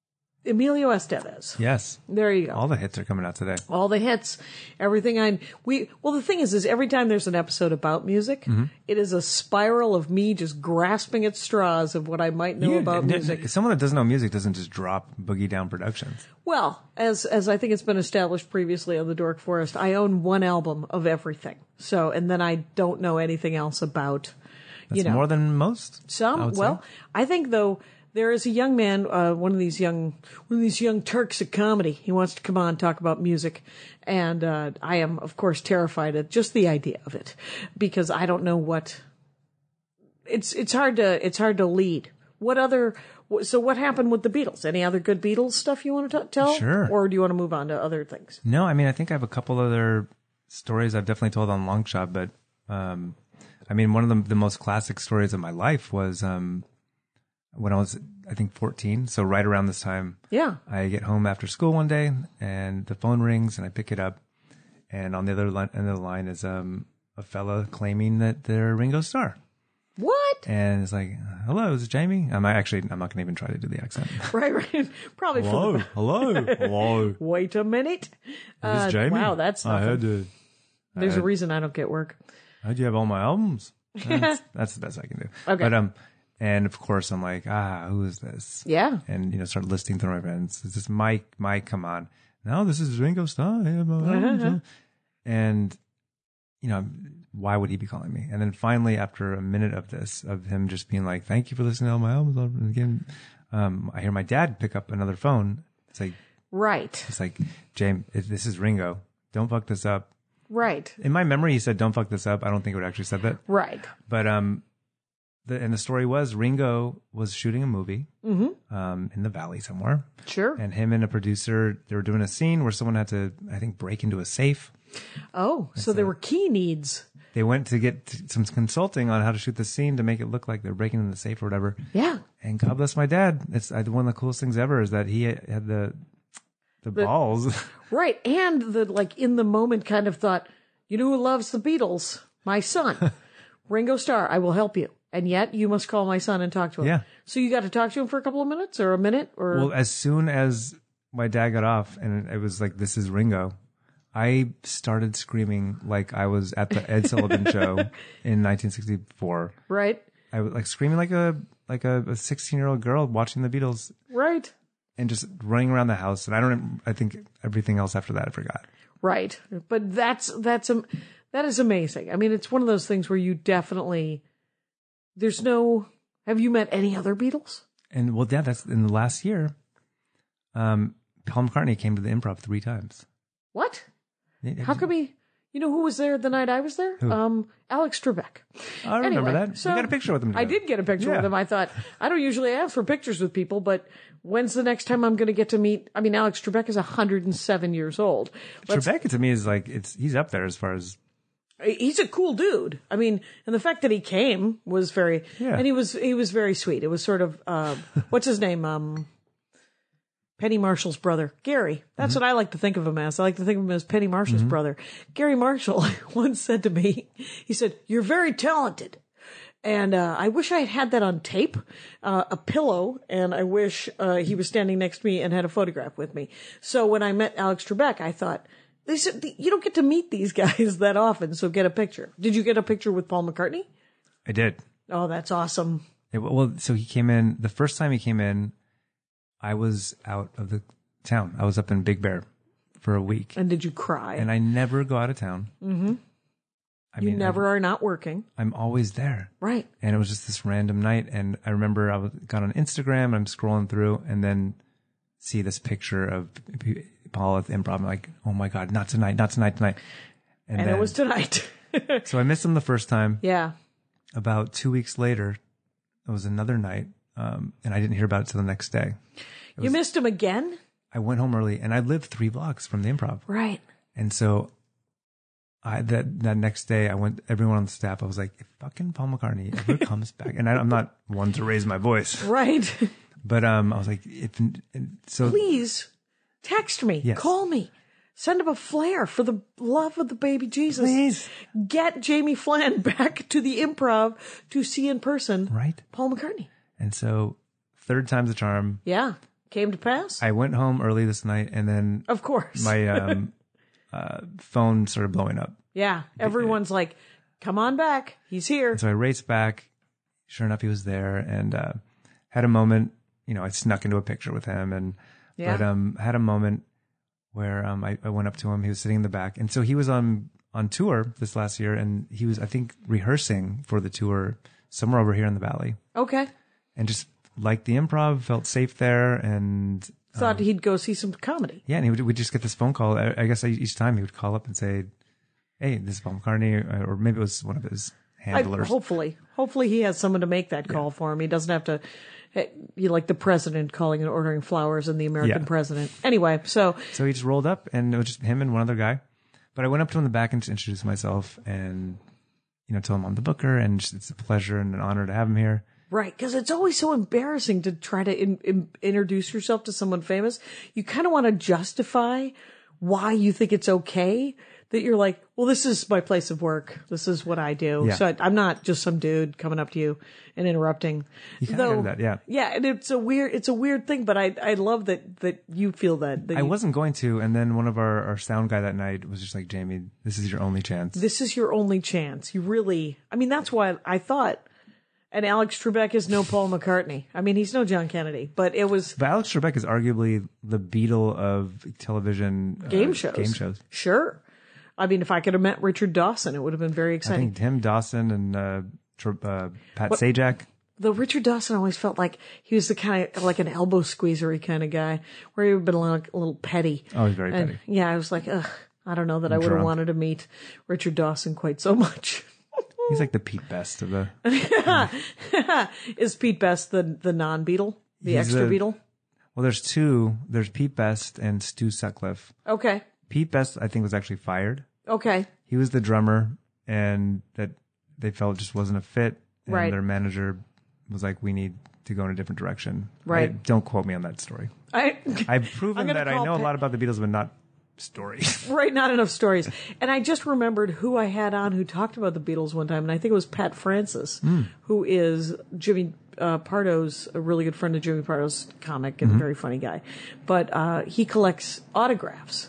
Emilio Estevez. Yes. There you go. All the hits are coming out today. All the hits, everything I we well the thing is is every time there's an episode about music, Mm-hmm. it is a spiral of me just grasping at straws of what I might know You- about n- music. Someone that doesn't know music doesn't just drop Boogie Down Productions. Well, as as I think it's been established previously on the Dork Forest, I own one album of everything. So and then I don't know anything else about That's you know more than most. I some. would Well, say. I think though. There is a young man, uh, one of these young, one of these young Turks at comedy. He wants to come on and talk about music, and uh, I am, of course, terrified at just the idea of it because I don't know what. It's it's hard to it's hard to lead. What other? So what happened with the Beatles? Any other good Beatles stuff you want to t- tell? Sure. Or do you want to move on to other things? No, I mean, I think I have a couple other stories I've definitely told on Long Shot, but um, I mean, one of the, the most classic stories of my life was um, when I was, I think, fourteen. So right around this time, Yeah. I get home after school one day and the phone rings and I pick it up. And on the other line, end of the line is um, a fella claiming that they're Ringo Starr. What? And it's like, hello, is it Jamie? I'm actually, I'm not going to even try to do the accent. Right, right. Probably hello, for hello, hello. the. Wait a minute. Uh, Is Jamie? Wow, that's I nothing. had to. There's I a reason I don't get work. How'd you have all my albums? That's, that's the best I can do. Okay. But, um, and of course I'm like, ah, who is this? Yeah. And, you know, start listing through my friends. Is this Mike? Mike, come on. No, this is Ringo Starr. I have my albums. And, you know, why would he be calling me? And then finally, after a minute of this, of him just being like, thank you for listening to all my albums. And again, um, I hear my dad pick up another phone. It's like, Right. it's like, James, this is Ringo. Don't fuck this up. Right. In my memory, he said, don't fuck this up. I don't think it would actually said that. Right. But, um, the, and the story was Ringo was shooting a movie, um, in the valley somewhere. Sure. And him and a producer, they were doing a scene where someone had to, I think, break into a safe. Oh, so there were key needs. They went to get t- some consulting on how to shoot the scene to make it look like they're breaking into the safe or whatever. Yeah. And God bless my dad. It's I, one of the coolest things ever is that he had the, the balls. Right. And the like in the moment kind of thought, you know who loves the Beatles? My son. Ringo Starr, I will help you. And yet you must call my son and talk to him. Yeah. So you got to talk to him for a couple of minutes or a minute or Well, as soon as my dad got off and it was like, this is Ringo, I started screaming like I was at the Ed Sullivan show in nineteen sixty-four. right? I was like screaming like a like a sixteen year old girl watching the Beatles Right. and just running around the house. And I don't, I think everything else after that I forgot. Right. But that's that's um, that is amazing. I mean, it's one of those things where you definitely there's no have you met any other Beatles? And well, yeah, that's in the last year. Um, Paul McCartney came to the Improv three times. What? How come he? You know who was there the night I was there? Um, Alex Trebek. I remember Anyway, that. so we got a picture with him. I together. did get a picture Yeah. with him. I thought I don't usually ask for pictures with people, but when's the next time I'm going to get to meet? I mean, Alex Trebek is one hundred seven years old. Let's- Trebek to me is like it's he's up there as far as He's a cool dude. I mean, and the fact that he came was very, Yeah. and he was he was very sweet. It was sort of uh, what's his name? Um, Penny Marshall's brother, Gary. That's what I like to think of him as. I like to think of him as Penny Marshall's brother. Gary Marshall once said to me, he said, "You're very talented." And uh, I wish I had had that on tape, uh, a pillow, and I wish uh, he was standing next to me and had a photograph with me. So when I met Alex Trebek, I thought, they said, you don't get to meet these guys that often, so get a picture. Did you get a picture with Paul McCartney? I did. Oh, that's awesome. It, well, so he came in the first time he came in. I was out of the town. I was up in Big Bear for a week, And did you cry? and I never go out of town. Mm-hmm. I you mean, never are not working. I'm, I'm always there. Right. And it was just this random night. And I remember I was, got on Instagram and I'm scrolling through and then see this picture of P- Paul at the Improv. I'm like, oh my God, not tonight, not tonight, tonight. And then, it was tonight. so I missed him the first time. Yeah. About two weeks later, it was another night. Um, and I didn't hear about it till the next day. You missed him again? I went home early and I lived three blocks from the Improv. Right. And so I, that, that next day I went, everyone on the staff, I was like, if fucking Paul McCartney ever comes back, and I, I'm not one to raise my voice, Right. but, um, I was like, if, so Please text me. Yes. Call me. Send him a flare for the love of the baby Jesus. Please. Get Jamie Flann back to the Improv to see in person right. Paul McCartney. And so third time's the charm. Yeah. came to pass? I went home early this night, and then Of course. my um, uh, phone started blowing up. yeah. Everyone's like, come on back. He's here. So I raced back. Sure enough, he was there, and uh, had a moment. You know, I snuck into a picture with him, and Yeah. but um, had a moment where um, I, I went up to him. He was sitting in the back, and so he was on on tour this last year, and he was, I think, rehearsing for the tour somewhere over here in the Valley, Okay. and just liked the improv, felt safe there, and Thought he'd go see some comedy. yeah, and he would we'd just get this phone call. I, I guess I, each time he would call up and say, "Hey, this is Paul McCartney," or maybe it was one of his I, handlers. hopefully. Hopefully he has someone to make that call for him. He doesn't have to, you like the president calling and ordering flowers and the American Yeah. president. Anyway, so So he just rolled up, and it was just him and one other guy. But I went up to him in the back and just introduced myself, and you know, told him I'm the booker, and just, it's a pleasure and an honor to have him here. Right, because it's always so embarrassing to try to in, in, introduce yourself to someone famous. You kind of want to justify why you think it's okay that you're like, well, this is my place of work. This is what I do. Yeah. So I, I'm not just some dude coming up to you and interrupting. You kinda Though- do that, yeah. Yeah, and it's a weird, it's a weird thing, but I, I love that, that you feel that. that I you- wasn't going to, and then one of our, our sound guy that night was just like, Jamie, this is your only chance. This is your only chance. You really, I mean, that's why I thought, and Alex Trebek is no Paul McCartney. I mean, he's no John Kennedy, but it was But Alex Trebek is arguably the Beatle of television uh, game shows. Game shows. Sure. I mean, if I could have met Richard Dawson, it would have been very I exciting. think Tim Dawson and uh, Tr- uh, Pat Sajak. Though Richard Dawson always felt like he was the kind of like an elbow squeezery kind of guy, where he would have been like a little petty. Oh, he's very And, petty. yeah, I was like, ugh, I don't know that I would have drunk. wanted to meet Richard Dawson quite so much. He's like the Pete Best of the. Is Pete Best the the non Beatle, the He's extra a- Beatle? Well, there's two. There's Pete Best and Stu Sutcliffe. Okay, Pete Best, I think, was actually fired. okay, He was the drummer, and that they felt just wasn't a fit. And Right. their manager was like, "We need to go in a different direction." Right. I- don't quote me on that story. I I've proven I'm gonna that I call know a Pat- lot about the Beatles, but not stories. Right, not enough stories. And I just remembered who I had on who talked about the Beatles one time, and I think it was Pat Francis, who is Jimmy uh, Pardo's, a really good friend of Jimmy Pardo's, comic and very funny guy. But uh, he collects autographs,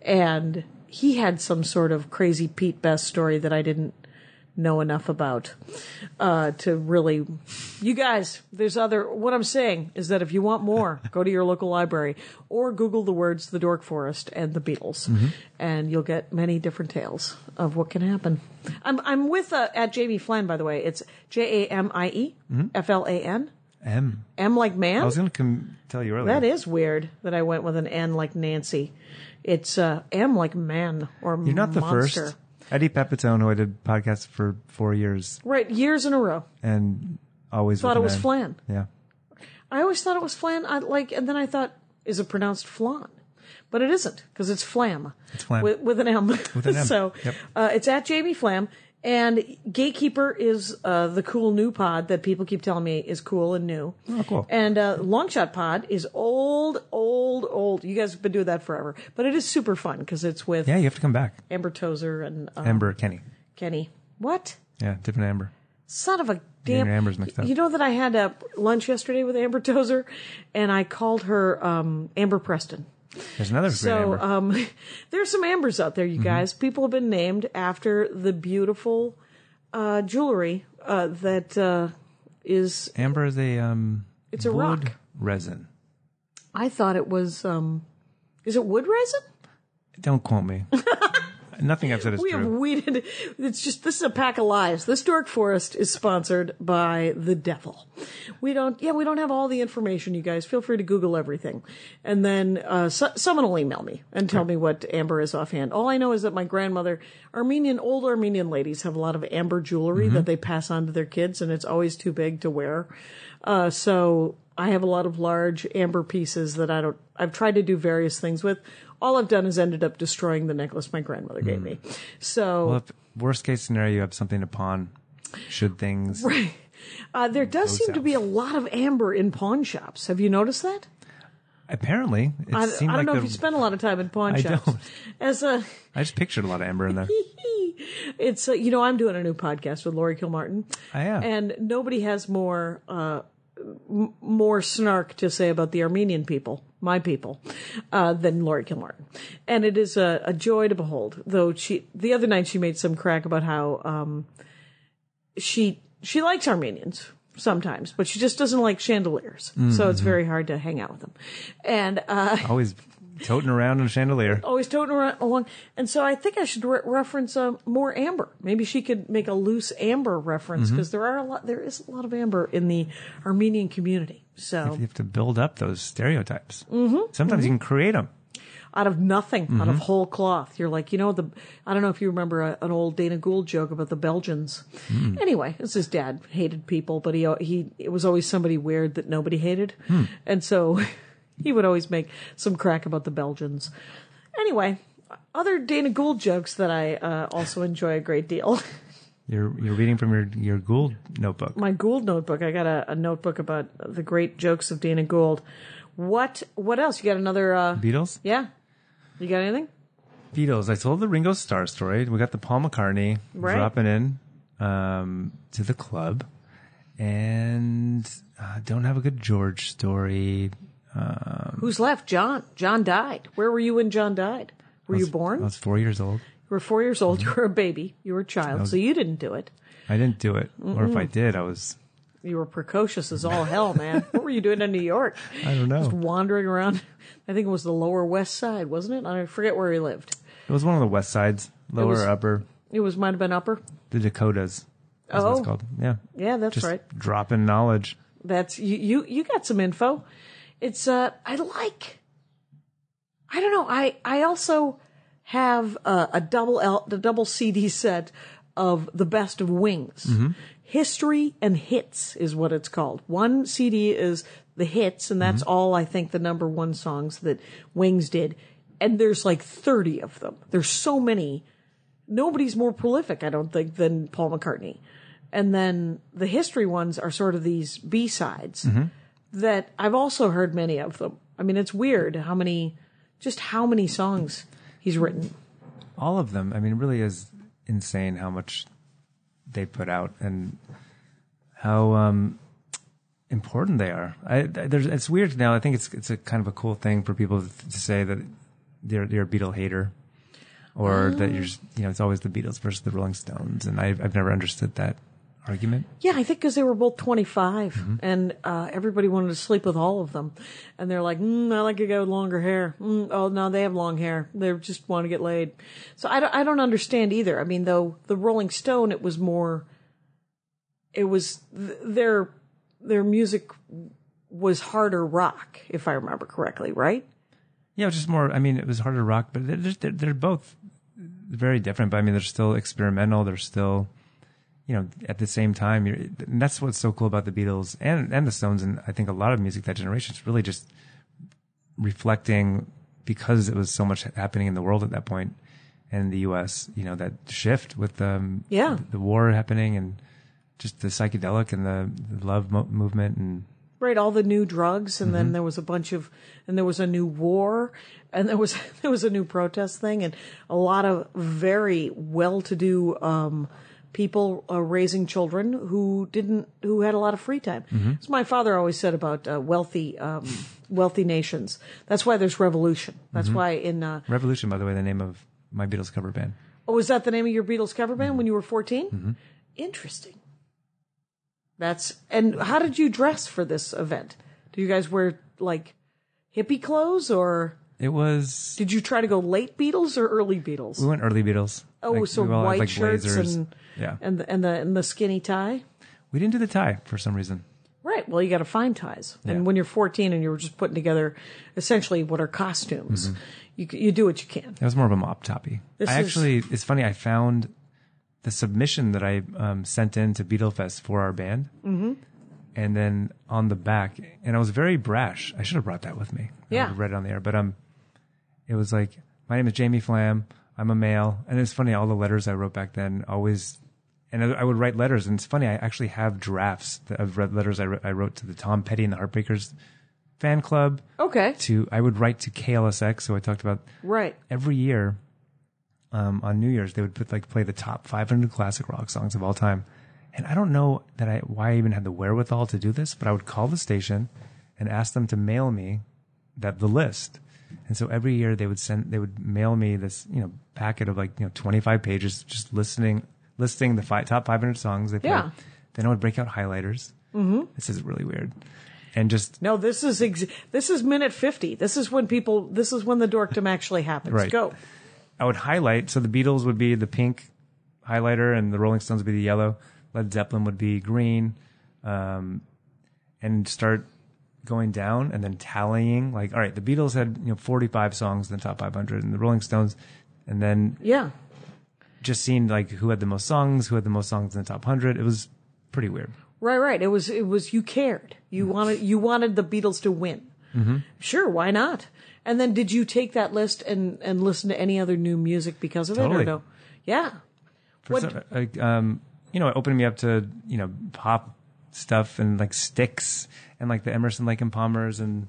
and he had some sort of crazy Pete Best story that I didn't know enough about uh, to really. You guys, there's other. What I'm saying is that if you want more, go to your local library or Google the words "the Dork Forest" and the Beatles, and you'll get many different tales of what can happen. I'm I'm with uh, at Jamie Flan, by the way. It's J A M I E F L A N. M. M like man. I was going to com- tell you earlier. That is weird that I went with an N like Nancy. It's uh, M like man or You're not the monster. first. Eddie Pepitone, who I did podcasts for four years, Right, years in a row. and always Thought with it was an N. Flan. Yeah. I always thought it was flan. I like, and then I thought, is it pronounced flan? But it isn't because it's flam. It's flam. with, with an M. With an M. so Yep. uh, it's at Jamie Flam, and Gatekeeper is uh, the cool new pod that people keep telling me is cool and new. Oh, cool. And uh, Longshot Pod is old, old, old. You guys have been doing that forever, but it is super fun because it's with Yeah, you have to come back. Amber Tozer and um, Amber Kenny. Kenny. What? Yeah, different Amber. Son of a and damn. your Amber's mixed up. You know that I had uh, lunch yesterday with Amber Tozer, and I called her um, Amber Preston. There's another great So Amber. um, there's some Ambers out there, you Mm-hmm. guys. People have been named after the beautiful uh, jewelry uh, that uh, is. Amber is a um. It's a wood rock. resin. I thought it was. Um, is it wood resin? Don't quote me. Nothing I've said is We have true. weeded. It's just this is a pack of lies. This Dork Forest is sponsored by the devil. We don't. Yeah, we don't have all the information. You guys feel free to Google everything, and then uh, so, someone will email me and tell me what amber is offhand. All I know is that my grandmother, Armenian, old Armenian ladies have a lot of amber jewelry Mm-hmm. that they pass on to their kids, and it's always too big to wear. Uh, so I have a lot of large amber pieces that I don't. I've tried to do various things with. All I've done is ended up destroying the necklace my grandmother gave me. So Mm. Well, if worst case scenario, you have something to pawn. Should things? uh, there does seem to be a lot of amber in pawn shops. Have you noticed that? Apparently, it I, I seemed don't like know the, if you spend a lot of time in pawn I shops. don't. As a, I just pictured a lot of amber in there. it's uh, you know I'm doing a new podcast with Lori Kilmartin. I am. and nobody has more uh, m- more snark to say about the Armenian people, my people, uh, than Lori Kilmartin. And it is a, a joy to behold. Though she, the other night she made some crack about how um, she she likes Armenians sometimes, but she just doesn't like chandeliers. Mm-hmm. So it's very hard to hang out with them. And uh, always toting around in a chandelier. Always toting around along. And so I think I should re- reference uh, more amber. Maybe she could make a loose amber reference, because mm-hmm. there are a lot, there is a lot of amber in the Armenian community. So you have to build up those stereotypes. Mm-hmm. Sometimes mm-hmm. you can create them. Out of nothing, mm-hmm. out of whole cloth. You're like, you know, the, I don't know if you remember a, an old Dana Gould joke about the Belgians. Mm. Anyway, it's his dad hated people, but he, he, it was always somebody weird that nobody hated. Mm. And so he would always make some crack about the Belgians. Anyway, other Dana Gould jokes that I uh, also enjoy a great deal. You're you're reading from your, your Gould notebook. My Gould notebook. I got a, a notebook about the great jokes of Dana Gould. What what else? You got another uh, Beatles? Yeah. You got anything? Beatles. I told the Ringo Starr story. We got the Paul McCartney right. dropping in um, to the club, and uh, don't have a good George story. Um, Who's left? John. John died. Where were you when John died? Were was, you born? I was four years old. You were four years old. You were a baby. You were a child, was, so you didn't do it. I didn't do it. Mm-mm. Or if I did, I was... You were precocious as all hell, man. What were you doing in New York? I don't know. Just wandering around. I think it was the Lower West Side, wasn't it? I forget where he lived. It was one of the West Sides, lower was, or upper. It was might have been upper. The Dakotas. That's oh, what it's called. Yeah, yeah, that's Just right. Dropping knowledge. That's you. You you got some info. It's uh, I like. I don't know. I I also have uh, a double L, the double C D set of the best of Wings. Mm-hmm. History and Hits is what it's called. One C D is the hits, and that's mm-hmm. all I think the number one songs that Wings did. And there's like thirty of them. There's so many. Nobody's more prolific, I don't think, than Paul McCartney. And then the history ones are sort of these B-sides mm-hmm. that I've also heard many of them. I mean, it's weird how many, just how many songs he's written. All of them. I mean, it really is insane how much they put out and how um, important they are. I, there's, it's weird now. I think it's it's a kind of a cool thing for people to, to say that they're, you're a Beatle hater, or uh. that you're just, you know, it's always the Beatles versus the Rolling Stones, and I've I've never understood that argument. Yeah, I think because they were both twenty-five, mm-hmm. and uh, everybody wanted to sleep with all of them, and they're like, mm, I like a guy with longer hair. Mm, oh no, they have long hair. They just want to get laid. So I don't, I don't understand either. I mean, though the Rolling Stone, it was more, it was th- their their music was harder rock, if I remember correctly, right? Yeah, it was just more. I mean, it was harder rock, but they're they're, they're both very different. But I mean, they're still experimental. They're still, you know, at the same time, you're, and that's what's so cool about the Beatles and, and the Stones, and I think a lot of music that generation is really just reflecting, because it was so much happening in the world at that point, and in the U S, you know, that shift with um, yeah. the, the war happening, and just the psychedelic and the, the love mo- movement, and right, all the new drugs, and mm-hmm. then there was a bunch of, and there was a new war, and there was there was a new protest thing, and a lot of very well-to-do um people uh, raising children who didn't, who had a lot of free time. Mm-hmm. As my father always said about uh, wealthy, um, wealthy nations. That's why there's revolution. That's mm-hmm. why in uh, Revolution, by the way, the name of my Beatles cover band. Oh, was that the name of your Beatles cover band mm-hmm. when you were fourteen? Mm-hmm. Interesting. That's, and how did you dress for this event? Do you guys wear like hippie clothes, or it was? Did you try to go late Beatles or early Beatles? We went early Beatles. Oh, like, so we all white had, like, shirts blazers. and yeah, and the, and the and the skinny tie. We didn't do the tie for some reason. Right. Well, you got to find ties, yeah. and when you're fourteen and you were just putting together essentially what are costumes, mm-hmm. you you do what you can. It was more of a mop toppy. This I is, actually, it's funny. I found the submission that I um, sent in to Beatlefest for our band. Mm-hmm. And then on the back, and I was very brash. I should have brought that with me. I yeah. would have read it on the air. But um, it was like, my name is Jamie Flam. I'm a male. And it's funny, all the letters I wrote back then always, and I, I would write letters. And it's funny, I actually have drafts of letters I, re- I wrote to the Tom Petty and the Heartbreakers fan club. Okay. To I would write to K L S X. So I talked about right every year um, on New Year's, they would put like play the top five hundred classic rock songs of all time. And I don't know that I why I even had the wherewithal to do this, but I would call the station and ask them to mail me that the list. And so every year they would send, they would mail me this, you know, packet of like, you know, twenty-five pages, just listening, listing the five, top five hundred songs they played. Yeah. Then I would break out highlighters. Mm-hmm. This is really weird. And just, No, this is ex- this is minute fifty. This is when people. This is when the dorkdom actually happens. Right. Go. I would highlight. So the Beatles would be the pink highlighter and the Rolling Stones would be the yellow. Led Zeppelin would be green. Um, and start going down and then tallying. Like, all right, the Beatles had, you know, forty-five songs in the top five hundred and the Rolling Stones. And then Yeah. just seeing like who had the most songs, who had the most songs in the top one hundred. It was pretty weird. Right, right. It was, it was, you cared. You wanted, you wanted the Beatles to win. Mm-hmm. Sure, why not? And then did you take that list and, and listen to any other new music because of Totally. it or no? Yeah. For What- some, like, um, you know, it opened me up to, you know, pop stuff and like Styx and like the Emerson, Lake and Palmers and,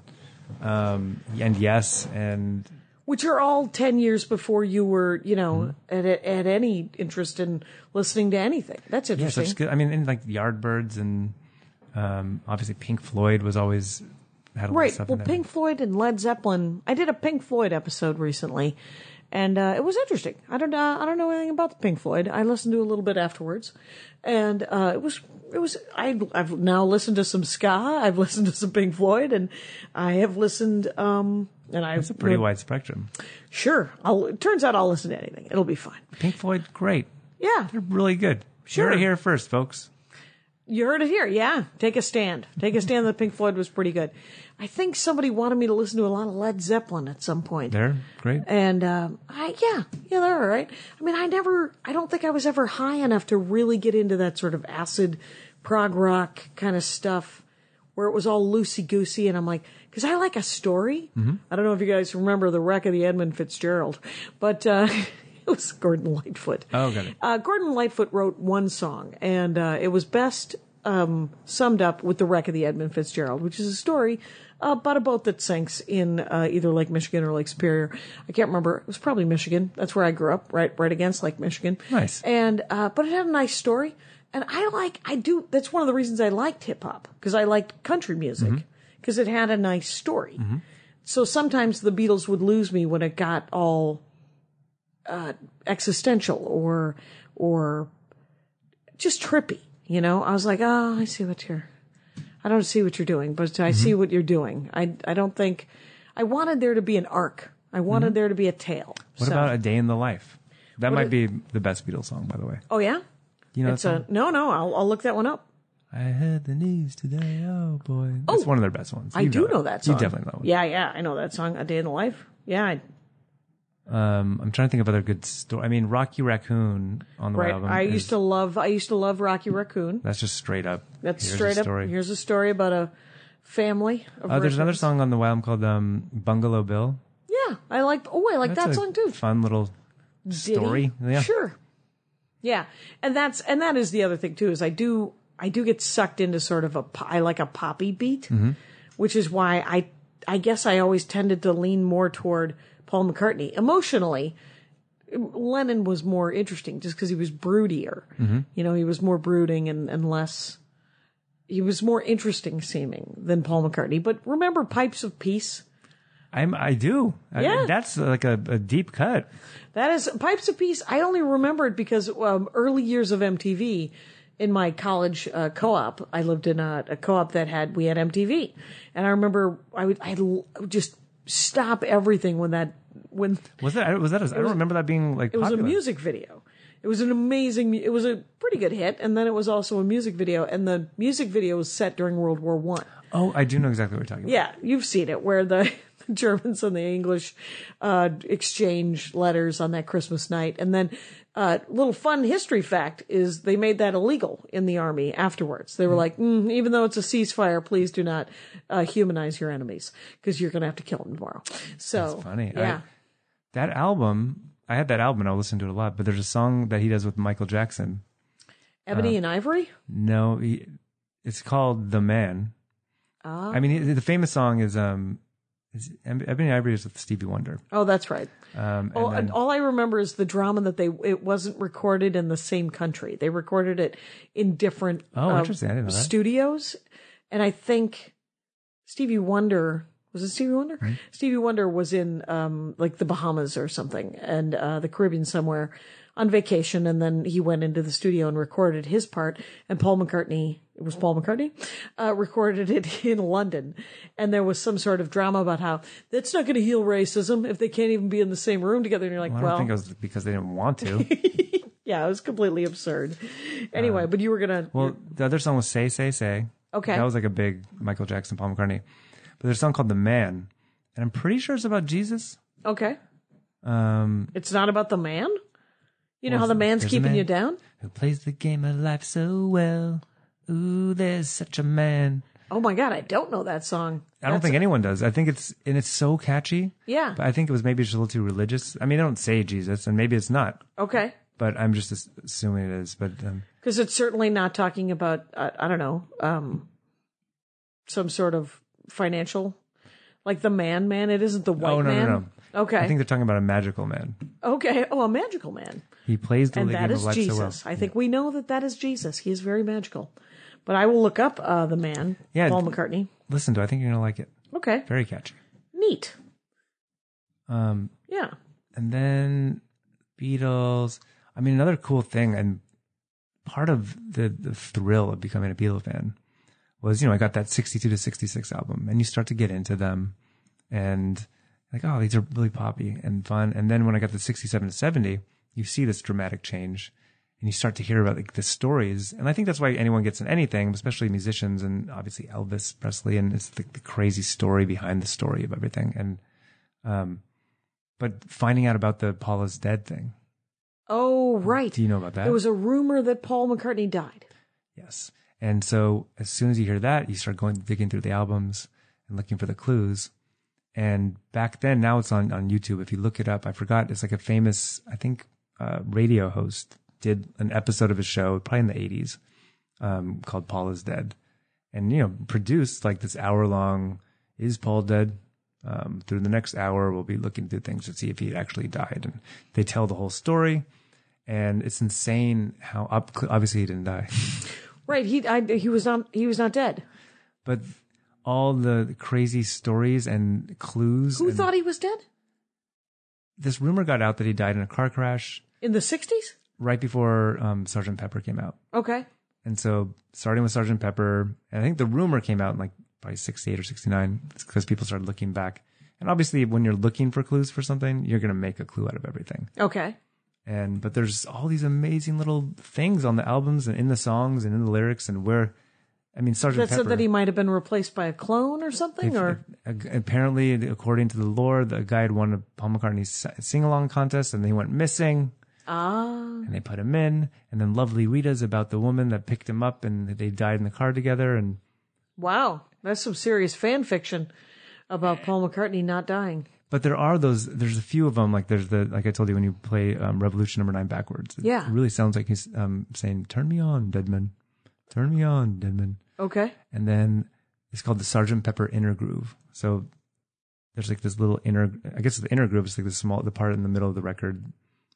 um, and Yes. And Which are all ten years before you were, you know, Mm-hmm. at, at any interest in listening to anything. That's yeah, interesting. such good. I mean, and like Yardbirds and, um, obviously Pink Floyd was always had a lot of Right. stuff Well, in there. Pink Floyd and Led Zeppelin. I did a Pink Floyd episode recently, and uh, it was interesting. I don't. Uh, I don't know anything about the Pink Floyd. I listened to a little bit afterwards, and uh, it was. It was. I, I've now listened to some ska. I've listened to some Pink Floyd, and I have listened. Um, and I. It's a pretty wide spectrum. Sure. I'll, it turns out I'll listen to anything. It'll be fine. Pink Floyd, great. Yeah. They're really good. Sure. You're here first, folks. You heard it here. Yeah. Take a stand. Take a stand that Pink Floyd was pretty good. I think somebody wanted me to listen to a lot of Led Zeppelin at some point. They're great. And, um, I, yeah, yeah, they're all right. I mean, I never, I don't think I was ever high enough to really get into that sort of acid prog rock kind of stuff where it was all loosey goosey. And I'm like, cause I like a story. Mm-hmm. I don't know if you guys remember the wreck of the Edmund Fitzgerald, but, uh, it was Gordon Lightfoot. Oh, got it. Uh, Gordon Lightfoot wrote one song, and uh, it was best um, summed up with the wreck of the Edmund Fitzgerald, which is a story uh, about a boat that sinks in uh, either Lake Michigan or Lake Superior. I can't remember. It was probably Michigan. That's where I grew up, right, right against Lake Michigan. Nice. And uh, but it had a nice story, and I like. I do. That's one of the reasons I liked hip hop, because I liked country music, because it had a nice story. So sometimes the Beatles would lose me when it got all Uh, existential or or just trippy, you know. I was like, oh, I see what you're. I don't see what you're doing, but I see what you're doing. I I don't think I wanted there to be an arc. I wanted there to be a tale. What So- about A Day in the Life? That What might i- be the best Beatles song, by the way. Oh yeah, You know it's that song? a no, no. I'll I'll look that one up. I heard the news today. Oh boy, it's one of their best ones. I You do it. know that song. You definitely know it. Yeah, yeah, I know that song. A Day in the Life. Yeah, I, Um, I'm trying to think of other good stories. I mean, Rocky Raccoon on the right. album. I is- used to love. I used to love Rocky Raccoon. That's just straight up. That's Here's straight a up. story. Here's a story about a family. Of Uh, there's another raccoons. song on the album called um, Bungalow Bill. Yeah, I like. Oh, I like That's that a song too. Fun little Ditty. story. Yeah. Sure. Yeah, and that's and that is the other thing too. Is I do I do get sucked into sort of a po- I like a poppy beat, Mm-hmm. which is why I I guess I always tended to lean more toward Paul McCartney emotionally. Lennon was more interesting just because he was broodier. Mm-hmm. You know, he was more brooding and, and less. He was more interesting seeming than Paul McCartney. But remember Pipes of Peace? I'm, I do. I- Yeah. that's like a, a deep cut. That is Pipes of Peace. I only remember it because um, early years of M T V in my college uh, co-op. I lived in a, a co-op that had we had M T V, and I remember I would I would just stop everything when that when Was that? Was that? A, I don't remember that being like it was popular. a music video. It was an amazing. It was a pretty good hit, and then it was also a music video, and the music video was set during World War One. Oh, I do know exactly what you're talking about. Yeah, you've seen it where the Germans and the English uh, exchange letters on that Christmas night. And then uh, little fun history fact is they made that illegal in the army afterwards. They were like, mm, even though it's a ceasefire, please do not uh, humanize your enemies because you're going to have to kill them tomorrow. So That's funny. Yeah. I, that album, I had that album and I listened to it a lot, but there's a song that he does with Michael Jackson. Ebony uh, and Ivory? No, he, it's called The Man. Ah. I mean, he- the famous song is, um, It's, Ebony Ivory is with Stevie Wonder. Oh, that's right. Um, and oh, then, and all I remember is the drama that they it wasn't recorded in the same country. They recorded it in different oh, uh, interesting. I didn't know that. studios, and I think Stevie Wonder was it Stevie Wonder? Mm-hmm. Stevie Wonder was in um, like the Bahamas or something, and uh, the Caribbean somewhere on vacation, and then he went into the studio and recorded his part, and Paul McCartney, it was Paul McCartney, uh, recorded it in London. And there was some sort of drama about how that's not going to heal racism if they can't even be in the same room together. And you're like, well, I well, don't think it was because they didn't want to. yeah, it was completely absurd. Anyway, uh, but you were going to. Well, the other song was Say, Say, Say. Okay. That was like a big Michael Jackson, Paul McCartney. But there's a song called The Man, and I'm pretty sure it's about Jesus. Okay. Um, it's not about the man? You know well, how the man's keeping man you down? Who plays the game of life so well. Ooh, there's such a man. Oh my God, I don't know that song. I don't That's think a- anyone does. I think it's, and it's so catchy. Yeah. But I think it was maybe just a little too religious. I mean, I don't say Jesus, and maybe it's not. Okay. But I'm just as- assuming it is. But um, because it's certainly not talking about, uh, I don't know, um, some sort of financial, like the man man. It isn't the white oh, no, man. no, no. Okay. I think they're talking about a magical man. Okay. Oh, a magical man. He plays the And game that of is life Jesus. so well. I think we know that that is Jesus. He is very magical. But I will look up uh, the man, Yeah. Paul McCartney. Listen to it. I think you're going to like it. Okay. Very catchy. Neat. Um, Yeah. and then Beatles. I mean, another cool thing, and part of the, the thrill of becoming a Beatles fan was, you know, I got that sixty-two to sixty-six album, and you start to get into them, and like, oh, these are really poppy and fun. And then when I got the sixty-seven to seventy, you see this dramatic change, and you start to hear about like the stories. And I think that's why anyone gets in anything, especially musicians, and obviously Elvis Presley, and it's the, the crazy story behind the story of everything. And um, but finding out about the Paul is dead thing. Oh, right. Do you know about that? There was a rumor that Paul McCartney died. Yes. And so as soon as you hear that, you start going digging through the albums and looking for the clues. And back then, now it's on, on YouTube. If you look it up, I forgot. It's like a famous, I think, uh, radio host did an episode of his show, probably in the eighties, um, called Paul is Dead. And, you know, produced like this hour long, is Paul dead? Um, through the next hour, we'll be looking through things to see if he actually died. And they tell the whole story. And it's insane how up, obviously he didn't die. Right. He I, he was not he was not dead. But all the crazy stories and clues. Who and thought he was dead? this rumor got out that he died in a car crash In the sixties? right before um, Sergeant Pepper came out. Okay. And so starting with Sergeant Pepper, and I think the rumor came out in like probably sixty-eight or sixty-nine because people started looking back. And obviously when you're looking for clues for something, you're going to make a clue out of everything. Okay. And, but there's all these amazing little things on the albums and in the songs and in the lyrics and where, I mean, Sergeant That Pepper. said that he might have been replaced by a clone or something, if- or if- apparently, according to the lore, the guy had won a Paul McCartney sing along contest and he went missing. ah, And they put him in. And then Lovely Rita's about the woman that picked him up and they died in the car together. And wow, that's some serious fan fiction about Paul McCartney not dying. but there are those. There's a few of them. Like there's the like I told you when you play um, Revolution Number Nine backwards. It Yeah. really sounds like he's um, saying, "Turn me on, Deadman. Turn me on, Deadman." Okay. And then it's called the Sergeant Pepper Inner Groove. So there's like this little inner. I guess the inner groove is like the small, the part in the middle of the record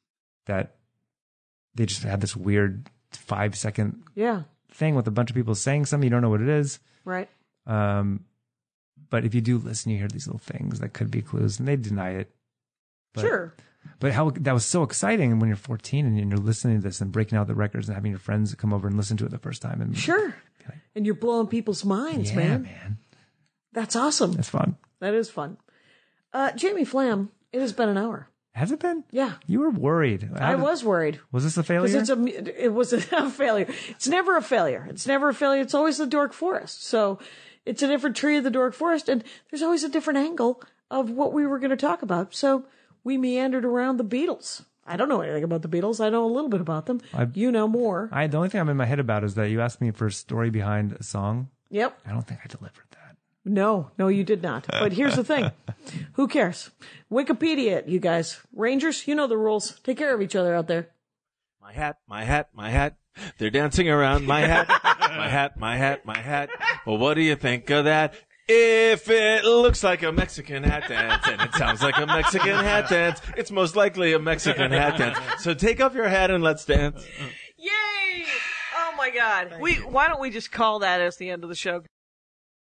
that they just had this weird five second Yeah. thing with a bunch of people saying something. You don't know what it is. Right. Um, but if you do listen, you hear these little things that could be clues, and they deny it. But, Sure. But how that was so exciting when you're fourteen and you're listening to this and breaking out the records and having your friends come over and listen to it the first time. And Sure. And you're blowing people's minds, yeah, man. man, That's awesome. that's fun. That is fun. Uh, Jamie Flam, it has been an hour. Has it been? Yeah. You were worried. How I did- was worried. Was this a Because failure? it's a, it was a, a failure. It's never a failure. It's never a failure. It's always the Dork Forest. So it's a different tree of the Dork Forest, and there's always a different angle of what we were going to talk about. So we meandered around the Beatles. I don't know anything about the Beatles. I know a little bit about them. I- you know more. I the only thing I'm in my head about is that you asked me for a story behind a song. Yep. I don't think I delivered that. No, no, you did not. But here's the thing. Who cares? Wikipedia it, you guys. Rangers, you know the rules. Take care of each other out there. My hat, my hat, my hat. They're dancing around my hat, my hat, my hat, my hat. Well, what do you think of that? If it looks like a Mexican hat dance and it sounds like a Mexican hat dance, it's most likely a Mexican hat dance. So take off your hat and let's dance. Yay! Oh my God. We, why don't we just call that as the end of the show?